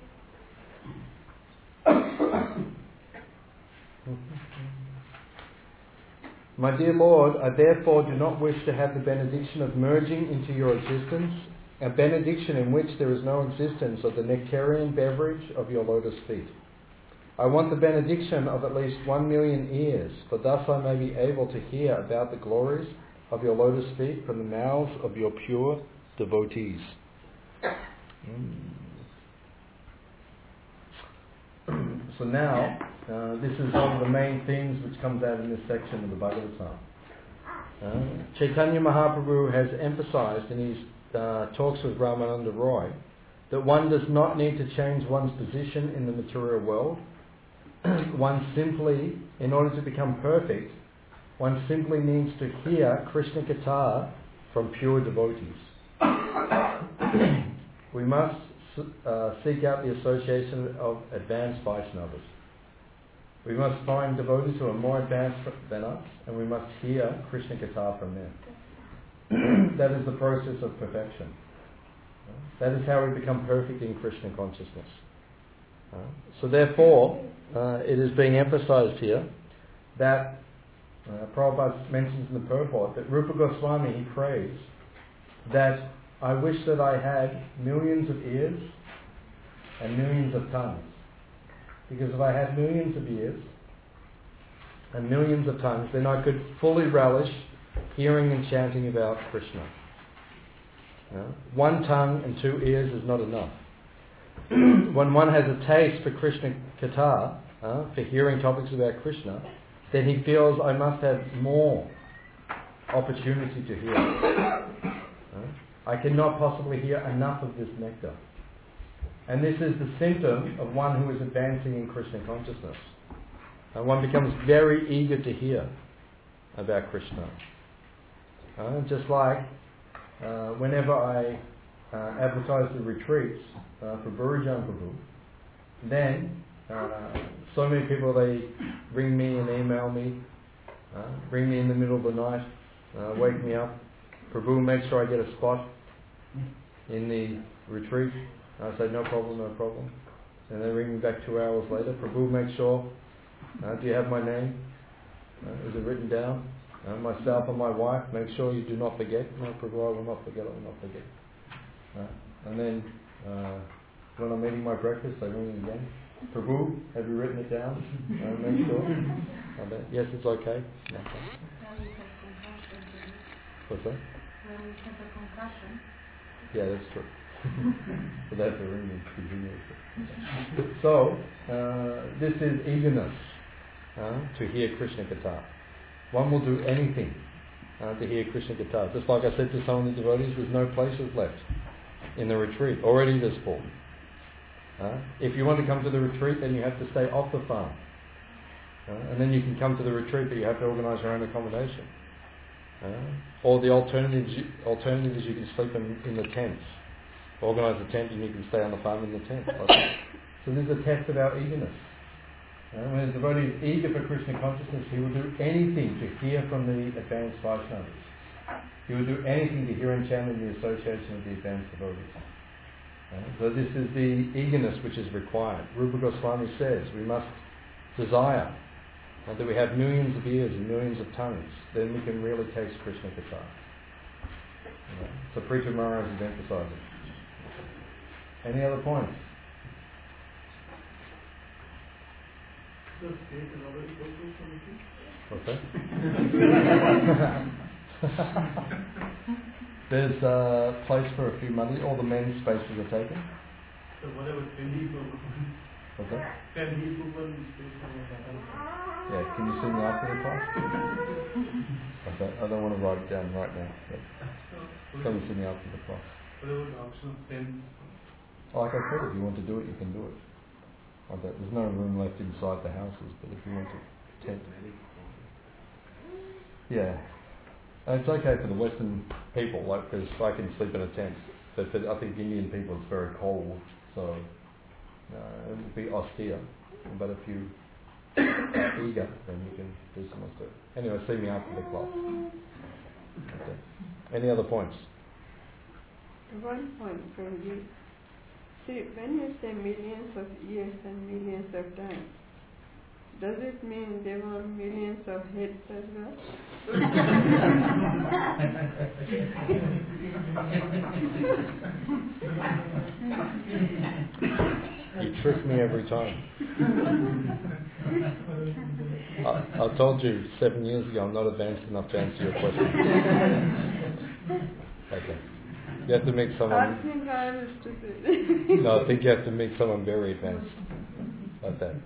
My dear Lord, I therefore do not wish to have the benediction of merging into your existence, a benediction in which there is no existence of the nectarian beverage of your lotus feet. I want the benediction of at least 1,000,000 ears, for thus I may be able to hear about the glories of your lotus feet from the mouths of your pure devotees. So now, this is one of the main themes which comes out in this section of the Bhagavatam. Chaitanya Mahaprabhu has emphasized in his talks with Ramananda Roy that one does not need to change one's position in the material world. One simply, in order to become perfect, one simply needs to hear Krishna Katha from pure devotees. We must seek out the association of advanced Vaishnavas. We must find devotees who are more advanced than us, and we must hear Krishna Katha from them. That is the process of perfection. That is how we become perfect in Krishna consciousness. So therefore, it is being emphasized here that Prabhupada mentions in the purport that Rupa Goswami, he prays that I wish that I had millions of ears and millions of tongues. Because if I had millions of ears and millions of tongues, then I could fully relish hearing and chanting about Krishna. One tongue and 2 ears is not enough. When one has a taste for Krishna Katha, for hearing topics about Krishna, then he feels I must have more opportunity to hear. I cannot possibly hear enough of this nectar. And this is the symptom of one who is advancing in Krishna consciousness. One becomes very eager to hear about Krishna. Just like whenever I advertise the retreats for Burijan Prabhu, then so many people, they ring me and email me, ring me in the middle of the night, wake me up. Prabhu, make sure I get a spot in the retreat. I say, no problem. And they ring me back 2 hours later. Prabhu, make sure, do you have my name? Is it written down? Myself and my wife, make sure you do not forget. No, Prabhu, I will not forget. And then when I'm eating my breakfast, I ring again. Prabhu, have you written it down? Make sure. Yes, it's okay. What's that? When we have a concussion. Yeah, that's true. So that's a ring continuously. So, this is eagerness to hear Krishna Katha. One will do anything to hear Krishna Katha. Just like I said to some of the devotees, there's no places left in the retreat. Already there's full. If you want to come to the retreat, then you have to stay off the farm. And then you can come to the retreat, but you have to organise your own accommodation. Or the alternative is you can sleep in the tents. Organise a tent and you can stay on the farm in the tent. So this is a test of our eagerness. When a devotee is eager for Krishna consciousness, he will do anything to hear from the advanced Vaishnavas. He will do anything to hear and chant in the association of the advanced devotees. So this is the eagerness which is required. Rupa Goswami says we must desire that we have millions of ears and millions of tongues, then we can really taste Krishna Katha. So Preacher Maharaj is emphasizing. Any other points? The state is already focused on it. What's that? There's a place for a few money. All the men's spaces are taken. So whatever 20 people. What's that? 10 people. Yeah, can you see me after the class? Okay, I don't want to write it down right now. Come and see me after the class. What about the option of 10? Like I said, if you want to do it, you can do it. Okay, there's no room left inside the houses, but if you want to tent. Yeah. And it's okay for the Western people, like, because I can sleep in a tent. But for, I think Indian people, it's very cold, so it would be austere. But if you are eager, then you can do some austere. Anyway, see me after the class. Okay. Any other points? One point from you. See, when you say millions of years and millions of times, does it mean there were millions of heads as well? You trick me every time. I told you 7 years ago I'm not advanced enough to answer your question. Okay. You have to meet someone. I think I was stupid. No, I think you have to meet someone very advanced like that.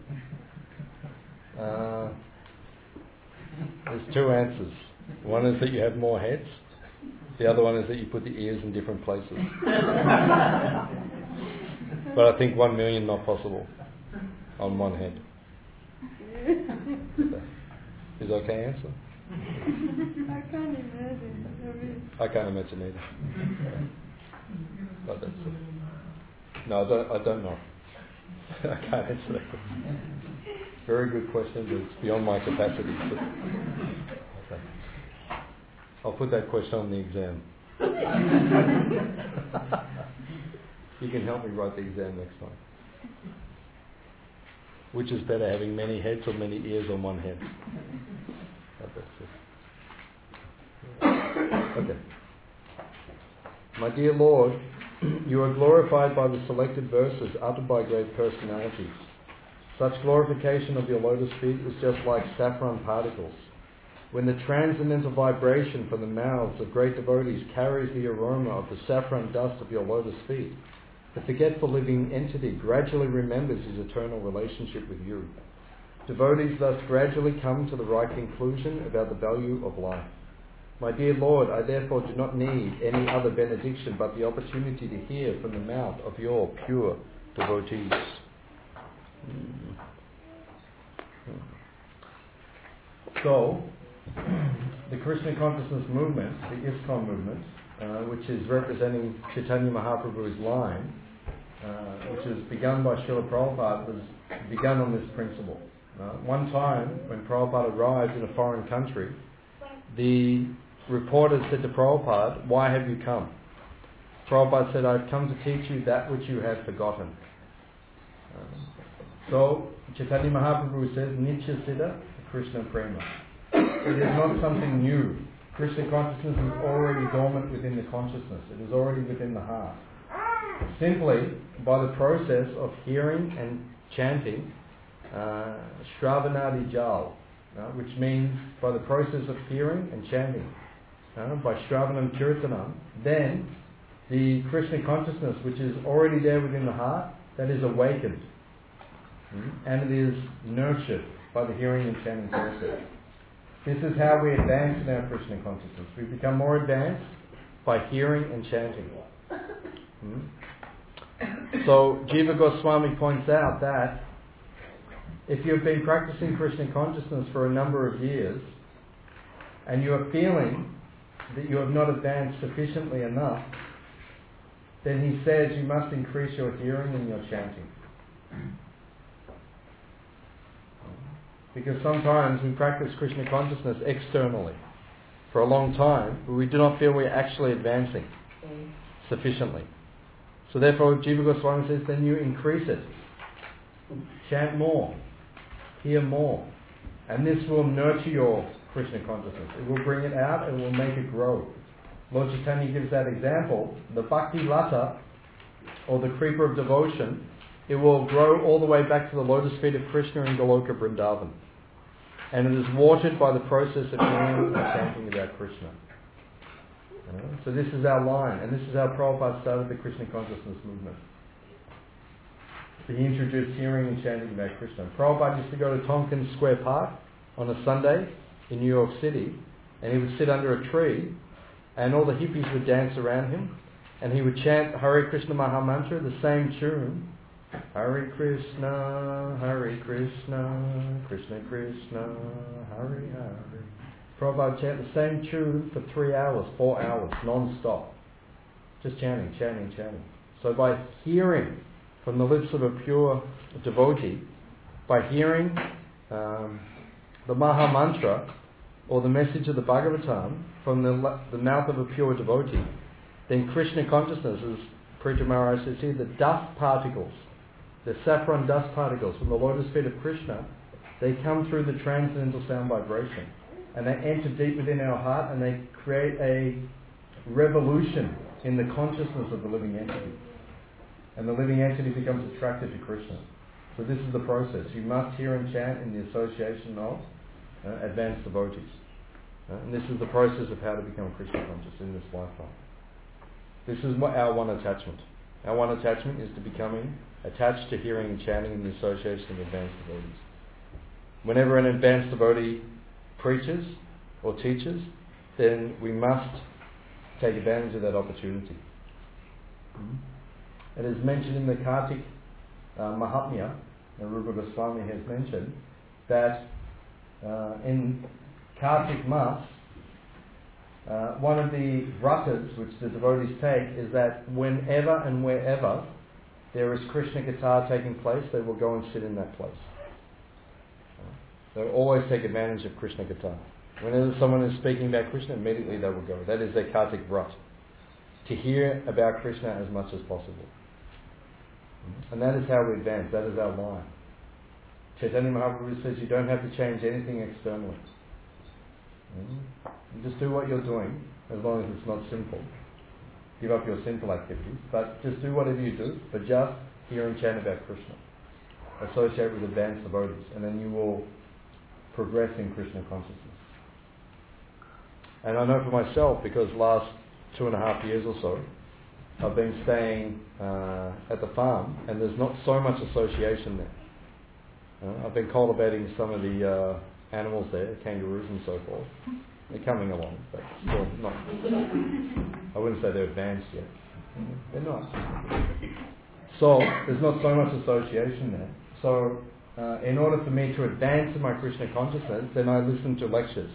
There's two answers. One is that you have more heads. The other one is that you put the ears in different places. But I think 1 million not possible on one head. Is okay answer? I can't imagine. I can't imagine either. But that's it. No, I don't know. I can't answer that question. Very good question, but it's beyond my capacity. Okay. I'll put that question on the exam. You can help me write the exam next time. Which is better, having many heads or many ears on one head? That's it. Okay. My dear Lord, you are glorified by the selected verses uttered by great personalities. Such glorification of your lotus feet is just like saffron particles. When the transcendental vibration from the mouths of great devotees carries the aroma of the saffron dust of your lotus feet, the forgetful living entity gradually remembers his eternal relationship with you. Devotees thus gradually come to the right conclusion about the value of life. My dear Lord, I therefore do not need any other benediction but the opportunity to hear from the mouth of your pure devotees. So, the Krishna Consciousness movement, the ISKCON movement, which is representing Chaitanya Mahaprabhu's line, which was begun by Srila Prabhupada, was begun on this principle. One time, when Prabhupada arrived in a foreign country, the reporter said to Prabhupada, "Why have you come?" Prabhupada said, "I've come to teach you that which you have forgotten." So, Chaitanya Mahaprabhu says, "Nitya Siddha Krishna Prema." It is not something new. Krishna consciousness is already dormant within the consciousness. It is already within the heart. Simply, by the process of hearing and chanting, Shravanadi Jal, which means by the process of hearing and chanting, by Shravanam Kirtanam, then the Krishna consciousness, which is already there within the heart, that is awakened. And it is nurtured by the hearing and chanting process. This is how we advance in our Krishna consciousness. We become more advanced by hearing and chanting. So Jiva Goswami points out that if you've been practicing Krishna consciousness for a number of years and you are feeling that you have not advanced sufficiently enough, then he says you must increase your hearing and your chanting. Because sometimes we practice Krishna consciousness externally for a long time, but we do not feel we're actually advancing sufficiently. So therefore Jiva Goswami says, then you increase it. Chant more. Hear more. And this will nurture your Krishna consciousness. It will bring it out and will make it grow. Lord Chaitanya gives that example. The Bhakti Lata, or the creeper of devotion, it will grow all the way back to the lotus feet of Krishna in Goloka Vrindavan. And it is watered by the process of hearing and chanting about Krishna. So this is our line, and this is how Prabhupada started the Krishna consciousness movement. So he introduced hearing and chanting about Krishna. Prabhupada used to go to Tompkins Square Park on a Sunday in New York City, and he would sit under a tree, and all the hippies would dance around him, and he would chant Hare Krishna Maha Mantra, the same tune, Hare Krishna, Krishna Krishna, Hare Hare. Prabhupada would chant the same tune for 3 hours, 4 hours, non-stop. Just chanting. So by hearing from the lips of a pure devotee, by hearing the Maha Mantra or the message of the Bhagavatam from the mouth of a pure devotee, then Krishna consciousness, as Preacher Maharaj says here, the dust particles, the saffron dust particles from the lotus feet of Krishna, they come through the transcendental sound vibration and they enter deep within our heart and they create a revolution in the consciousness of the living entity. And the living entity becomes attracted to Krishna. So this is the process. You must hear and chant in the association of advanced devotees. And this is the process of how to become Krishna conscious in this lifetime. This is our one attachment. Our one attachment is to becoming attached to hearing and chanting in the association of advanced devotees. Whenever an advanced devotee preaches or teaches, then we must take advantage of that opportunity. It is mentioned in the Kartik Mahatmya, and Rupa Goswami has mentioned, that in Kartik Mas, one of the vratas which the devotees take is that whenever and wherever there is Krishna Katha taking place, they will go and sit in that place. They will always take advantage of Krishna Katha. Whenever someone is speaking about Krishna, immediately they will go. That is their Kartik Vrat. To hear about Krishna as much as possible. And that is how we advance. That is our line. Chaitanya Mahaprabhu says you don't have to change anything externally. You just do what you're doing, as long as it's not sinful. Give up your sinful activities, but just do whatever you do, but just hear and chant about Krishna. Associate with advanced devotees, and then you will progress in Krishna consciousness. And I know for myself, because last 2.5 years or so, I've been staying at the farm, and there's not so much association there. I've been cultivating some of the animals there, kangaroos and so forth. They're coming along, but still not. I wouldn't say they're advanced yet. They're not. So there's not so much association there. So in order for me to advance in my Krishna consciousness, then I listen to lectures.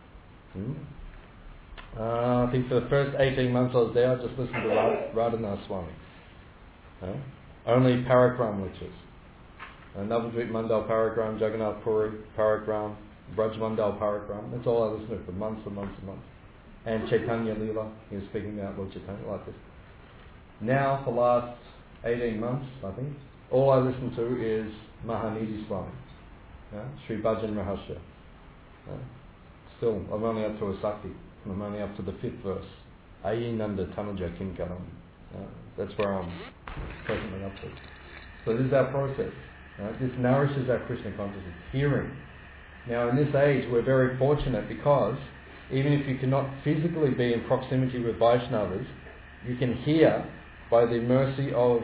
I think for the first 18 months I was there, I just listened to Radhanath Swami. Only Parakram lectures. Navadvip Mandal Parakram, Jagannath Puri Parakram, Braj Mandal Parakram. That's all I listened to for months and months and months. And Chaitanya Leela, he was speaking about Lord Chaitanya like this. Now, for the last 18 months, I think, all I listen to is Mahanidhi Swami, Sri Bhajan Rahasya. Still, I'm only up to a Sakti. I'm only up to the 5th verse. Ayi Nanda Tanuja Kinkaram. That's where I'm presently up to. So this is our process. This nourishes our Krishna consciousness. Hearing. Now in this age we're very fortunate because even if you cannot physically be in proximity with Vaishnavas, you can hear by the mercy of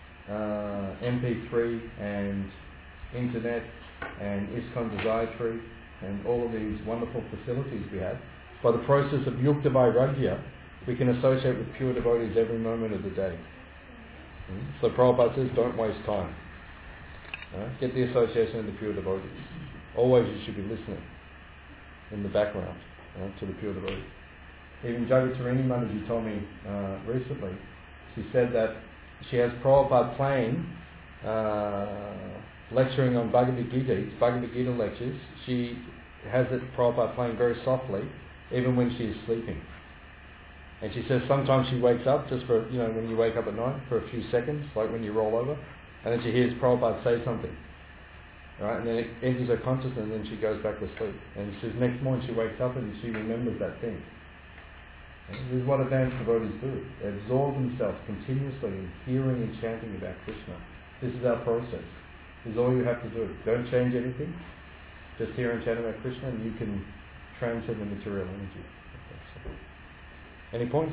MP3 and internet and ISKCON Desire Tree and all of these wonderful facilities we have. By the process of Yukta Vairagya, we can associate with pure devotees every moment of the day. So Prabhupada says, don't waste time. Get the association with the pure devotees. Always you should be listening in the background to the pure devotees. Even Jagatarini Mataji told me recently, she said that she has Prabhupada playing, lecturing on Bhagavad Gita lectures. She has it Prabhupada playing very softly, even when she is sleeping. And she says sometimes she wakes up just for, when you wake up at night for a few seconds, like when you roll over, and then she hears Prabhupada say something. Right? And then it enters her consciousness and then she goes back to sleep. And she says next morning she wakes up and she remembers that thing. And this is what advanced devotees do. They absorb themselves continuously in hearing and chanting about Krishna. This is our process. This is all you have to do. Don't change anything. Just hear and chant about Krishna and you can transcend the material energy. Any points?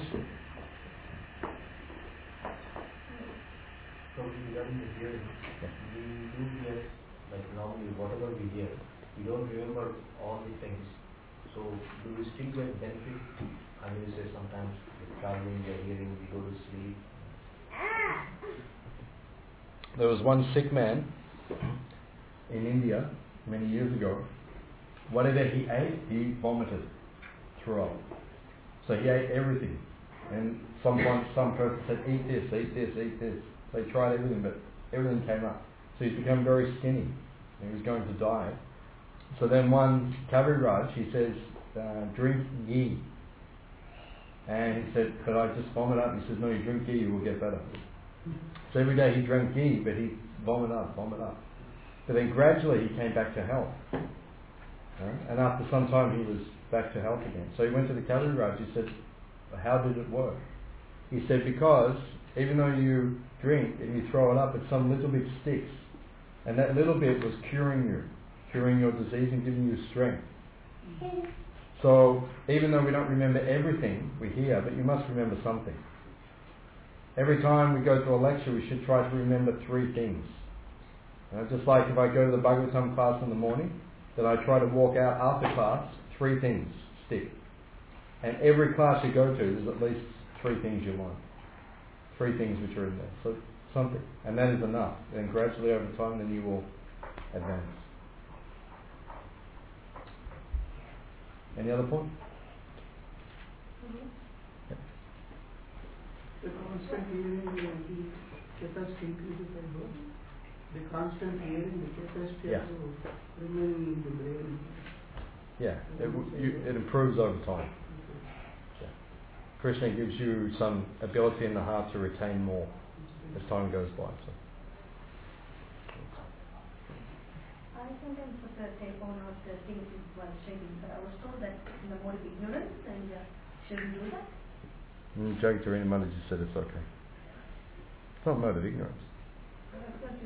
So regarding the hearing, we do hear, like normally whatever we hear, we don't remember all the things. So do we still get benefit? I mean, say sometimes we're traveling, we are hearing, we go to sleep. There was one sick man in India many years ago. Whatever he ate, he vomited, threw up. So he ate everything. And some person said, eat this, eat this, eat this. So he tried everything, but everything came up. So he's become very skinny. He was going to die. So then one Kaviraj, he says, drink ghee. And he said, but I just vomit up. He says, no, you drink ghee, you will get better. So every day he drank ghee, but he vomit up. But then gradually he came back to health. And after some time he was back to health again. So he went to the Kaviraj, he said, how did it work? He said, because even though you drink and you throw it up, but some little bit sticks. And that little bit was curing your disease and giving you strength. So even though we don't remember everything we hear, but you must remember something. Every time we go to a lecture, we should try to remember 3 things. Just like if I go to the Bhagavatam class in the morning, then I try to walk out after class, 3 things stick. And every class you go to, there's at least 3 things you learn. 3 things which are in there. So something. And that is enough. Then gradually over time, then you will advance. Any other point? Yep. The constant hearing, the capacity increases by both. The constant hearing, the capacity to remain in the brain. Yeah, it improves over time. Yeah. Krishna gives you some ability in the heart to retain more as time goes by. So. I sometimes put the telephone or the things while studying, but I was told that in the mode of ignorance and shouldn't do that. Jagatarina Mataji said it's okay. It's not mode of ignorance. Because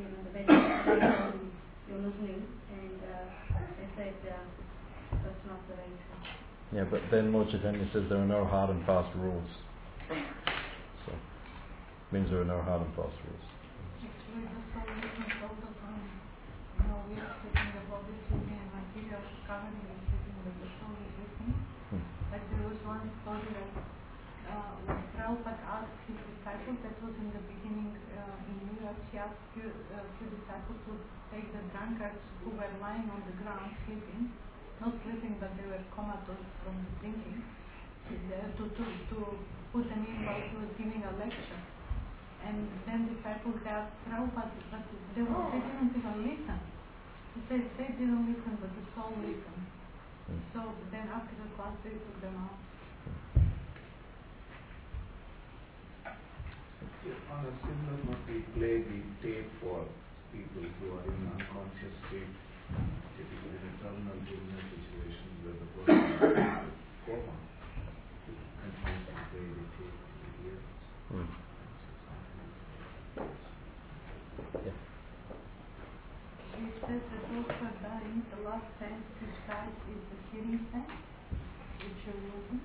you're listening and I said that's not the right thing. Yeah, but then Lord Chaitanya says there are no hard and fast rules. So, it means there are no hard and fast rules. Actually, the soul listens all the time. We are speaking about this evening and material covering is speaking that the soul is listening. But there was one story that when Prabhupada asked his disciples, that was in the beginning in New York, he asked few disciples to take the drunkards who were lying on the ground sleeping, not sleeping but they were comatose from the drinking, to put them in while he was giving a lecture. And then disciples asked Prabhupada, but they didn't even listen. He said they didn't listen, but the soul listened. So then after the class they took them out. On a similar note, we play the tape for people who are in unconscious state, typically in a terminal illness situation where the person is coma. Continuously play the tape to hear. Yeah. He says that those who are dying, the last sense which dies is the hearing sense, which you're losing.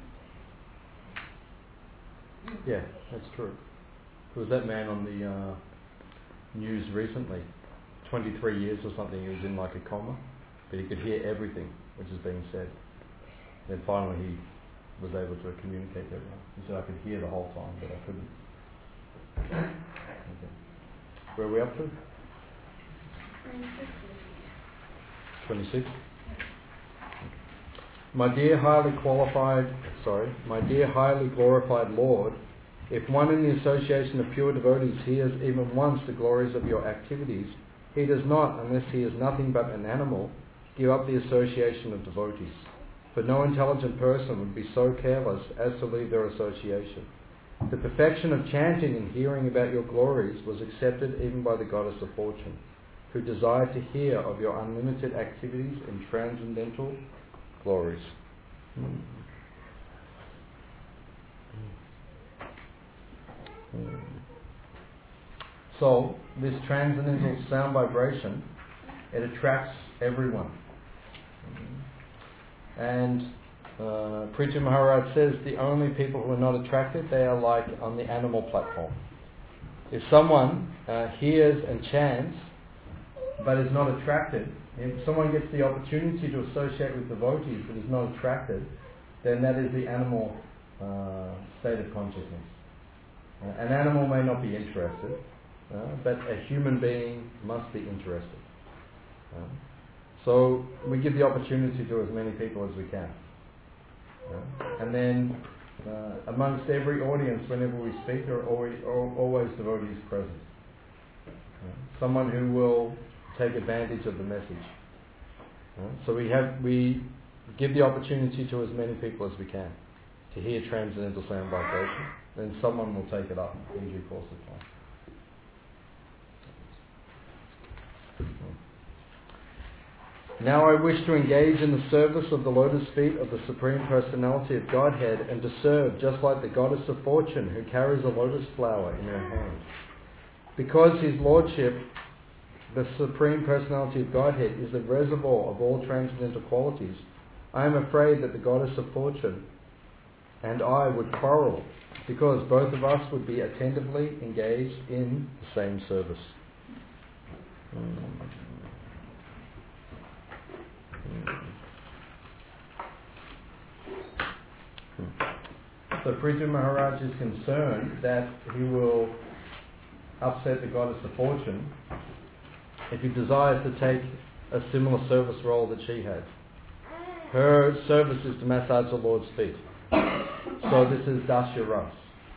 Yeah, that's true. There was that man on the news recently, 23 years or something, he was in like a coma, but he could hear everything which is being said. Then finally he was able to communicate to everyone. He said, I could hear the whole time, but I couldn't. Okay. Where are we up to? 26. My dear highly glorified Lord, if one in the association of pure devotees hears even once the glories of your activities, he does not, unless he is nothing but an animal, give up the association of devotees. For no intelligent person would be so careless as to leave their association. The perfection of chanting and hearing about your glories was accepted even by the goddess of fortune, who desired to hear of your unlimited activities and transcendental glories. So, this transcendental sound vibration, it attracts everyone. And Preacher Maharaj says the only people who are not attracted, they are like on the animal platform. If someone hears and chants but is not attracted, if someone gets the opportunity to associate with devotees but is not attracted, then that is the animal state of consciousness. An animal may not be interested, but a human being must be interested. So we give the opportunity to as many people as we can. And then amongst every audience, whenever we speak, there are always devotees present. Someone who will take advantage of the message. So we give the opportunity to as many people as we can to hear transcendental sound vibration. Then someone will take it up in due course of time. Now I wish to engage in the service of the lotus feet of the Supreme Personality of Godhead and to serve just like the Goddess of Fortune who carries a lotus flower in her hand. Because His Lordship, the Supreme Personality of Godhead, is the reservoir of all transcendental qualities, I am afraid that the Goddess of Fortune and I would quarrel because both of us would be attentively engaged in the same service. So Preacher Maharaj is concerned that he will upset the Goddess of Fortune if he desires to take a similar service role that she has. Her service is to massage the Lord's feet. So this is Dasya Ras.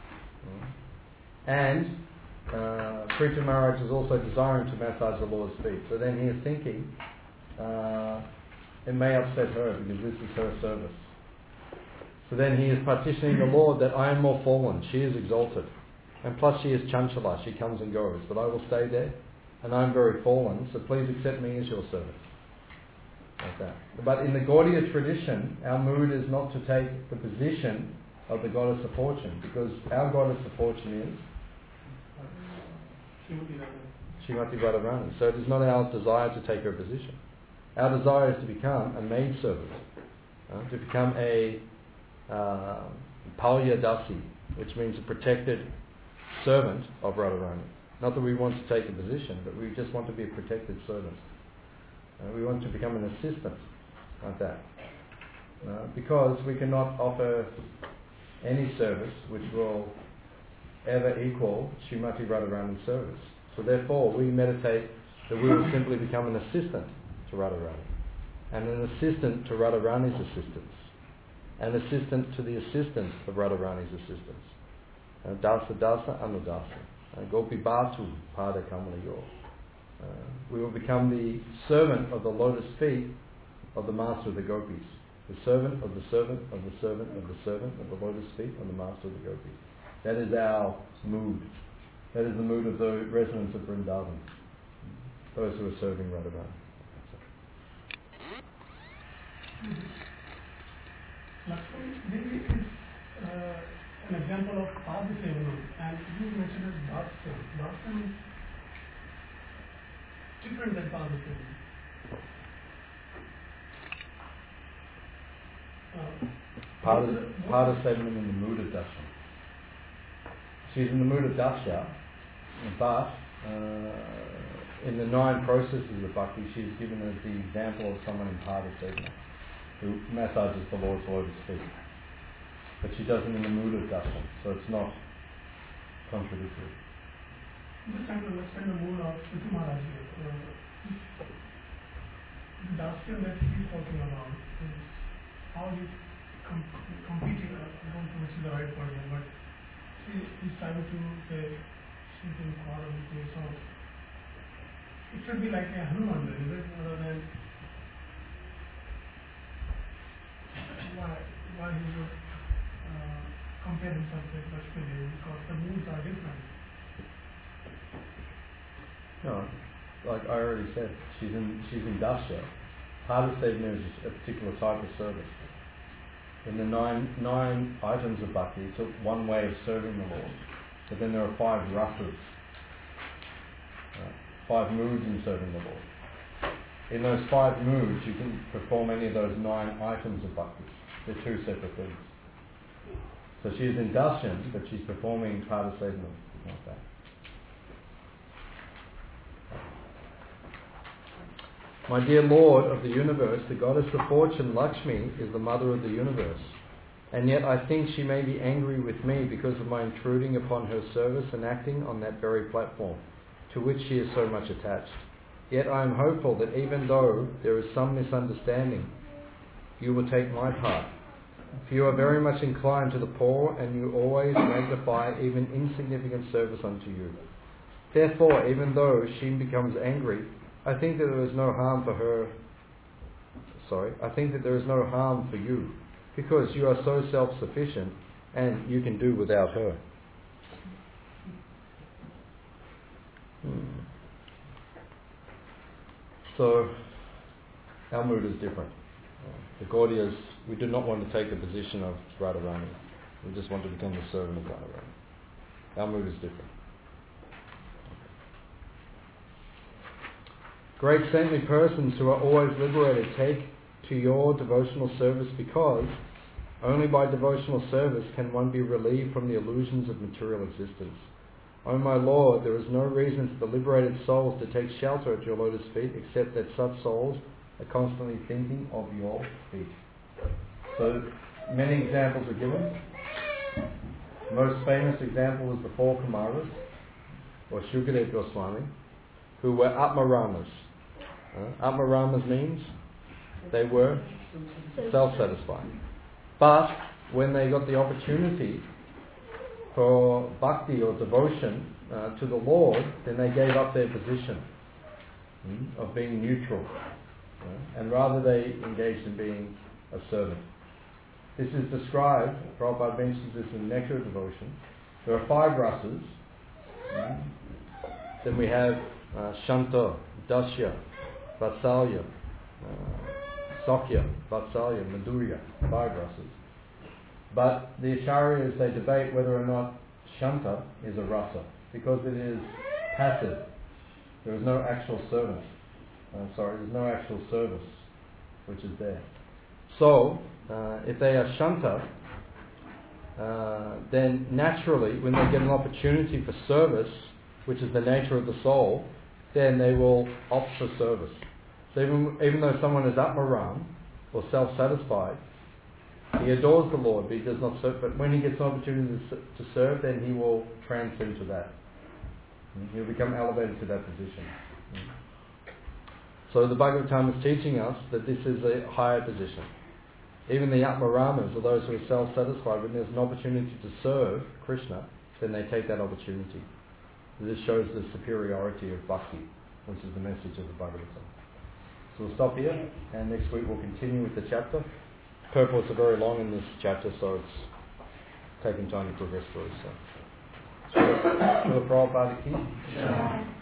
And Preacher Maharaj is also desiring to massage the Lord's feet. So then he is thinking it may upset her because this is her service. So then he is petitioning the Lord that I am more fallen, she is exalted. And plus she is Chanchala, she comes and goes. But I will stay there and I am very fallen, so please accept me as your servant. Like that. But in the Gaudiya tradition, our mood is not to take the position of the Goddess of Fortune, because our Goddess of Fortune is Srimati Radharani. So it is not our desire to take her position. Our desire is to become a maidservant, to become a Palya Dasi, which means a protected servant of Radharani. Not that we want to take a position, but we just want to be a protected servant. We want to become an assistant like that. Because we cannot offer any service which will ever equal Srimati Radharani's service. So therefore we meditate that we will simply become an assistant to Radharani, and an assistant to Radharani's assistants, an assistant to the assistant of Radharani's assistants. Dasa Dasa Anudasa. Gopi Batu Pada Kamalayo. We will become the servant of the lotus feet of the master of the gopis. The servant of the servant of the servant of the servant of the lotus feet of the master of the gopis. That is our mood. That is the mood of the residents of Vrindavan. Those who are serving Radharani. Lakshman, this is an example of Padasevanam, and you mentioned as Darshan. Darshan is different than Padasevanam. Padasevanam in the mood of Dasya. She's in the mood of Dasya, but in the 9 processes of bhakti, she is given as the example of someone in Padasevanam who massages the Lord's lotus feet. But she does it in the mood of Dasya, so it's not contradictory. I'm just trying to understand the mood of Prithu Maharaj here. The Dasya that he's talking about is how he's competing. I don't know which is the right word, but he's trying to say she's in power of the so it should be like a Hanuman, is it? Rather than why he would compare himself with Lakshmi, because the moods are different. No, like I already said, she's in Dasya. Padasevanam is a particular type of service. In the nine items of bhakti, it's one way of serving the Lord. But then there are 5 rasas, 5 moods in serving the Lord. In those 5 moods, you can perform any of those 9 items of bhakti. They're two separate things. So she is in darshan, but she's performing Pada-Sedana, like that. My dear Lord of the universe, the goddess of fortune, Lakshmi, is the mother of the universe. And yet I think she may be angry with me because of my intruding upon her service and acting on that very platform, to which she is so much attached. Yet I am hopeful that even though there is some misunderstanding, you will take my part. For you are very much inclined to the poor, and you always magnify even insignificant service unto you. Therefore, even though she becomes angry, I think that there is no harm for her. I think that there is no harm for you, because you are so self-sufficient, and you can do without her. So, our mood is different. The Gaudiyas, we do not want to take the position of Radharani. We just want to become the servant of Radharani. Our mood is different. Great saintly persons who are always liberated take to your devotional service, because only by devotional service can one be relieved from the illusions of material existence. O my Lord, there is no reason for the liberated souls to take shelter at your lotus feet, except that such souls are constantly thinking of your feet. So many examples are given. The most famous example is the four Kumaras, or Shukadeva Goswami, who were Atmaramas. Atmaramas means they were self-satisfied. But when they got the opportunity for bhakti or devotion to the Lord, then they gave up their position of being neutral. And rather they engaged in being a servant. This is described, Prabhupada mentions this in Nectar of Devotion. There are 5 rasas. Then we have Shanta, Dasya, Vatsalya, Sakya, Vatsalya, Madhurya, 5 rasas. But the Acharyas, they debate whether or not Shanta is a rasa, because it is passive. There is no actual servant. There's no actual service which is there. So, if they are Shanta, then naturally, when they get an opportunity for service, which is the nature of the soul, then they will opt for service. So even though someone is Atmaram, or self-satisfied, he adores the Lord, but he does not serve. But when he gets an opportunity to serve, then he will transcend to that. He'll become elevated to that position. So the Bhagavatam is teaching us that this is a higher position. Even the Atmaramas, or those who are self-satisfied, when there's an opportunity to serve Krishna, then they take that opportunity. This shows the superiority of bhakti, which is the message of the Bhagavatam. So we'll stop here, and next week we'll continue with the chapter. Purports are very long in this chapter, so it's taking time to progress through. So, Srila Prabhupada Ki.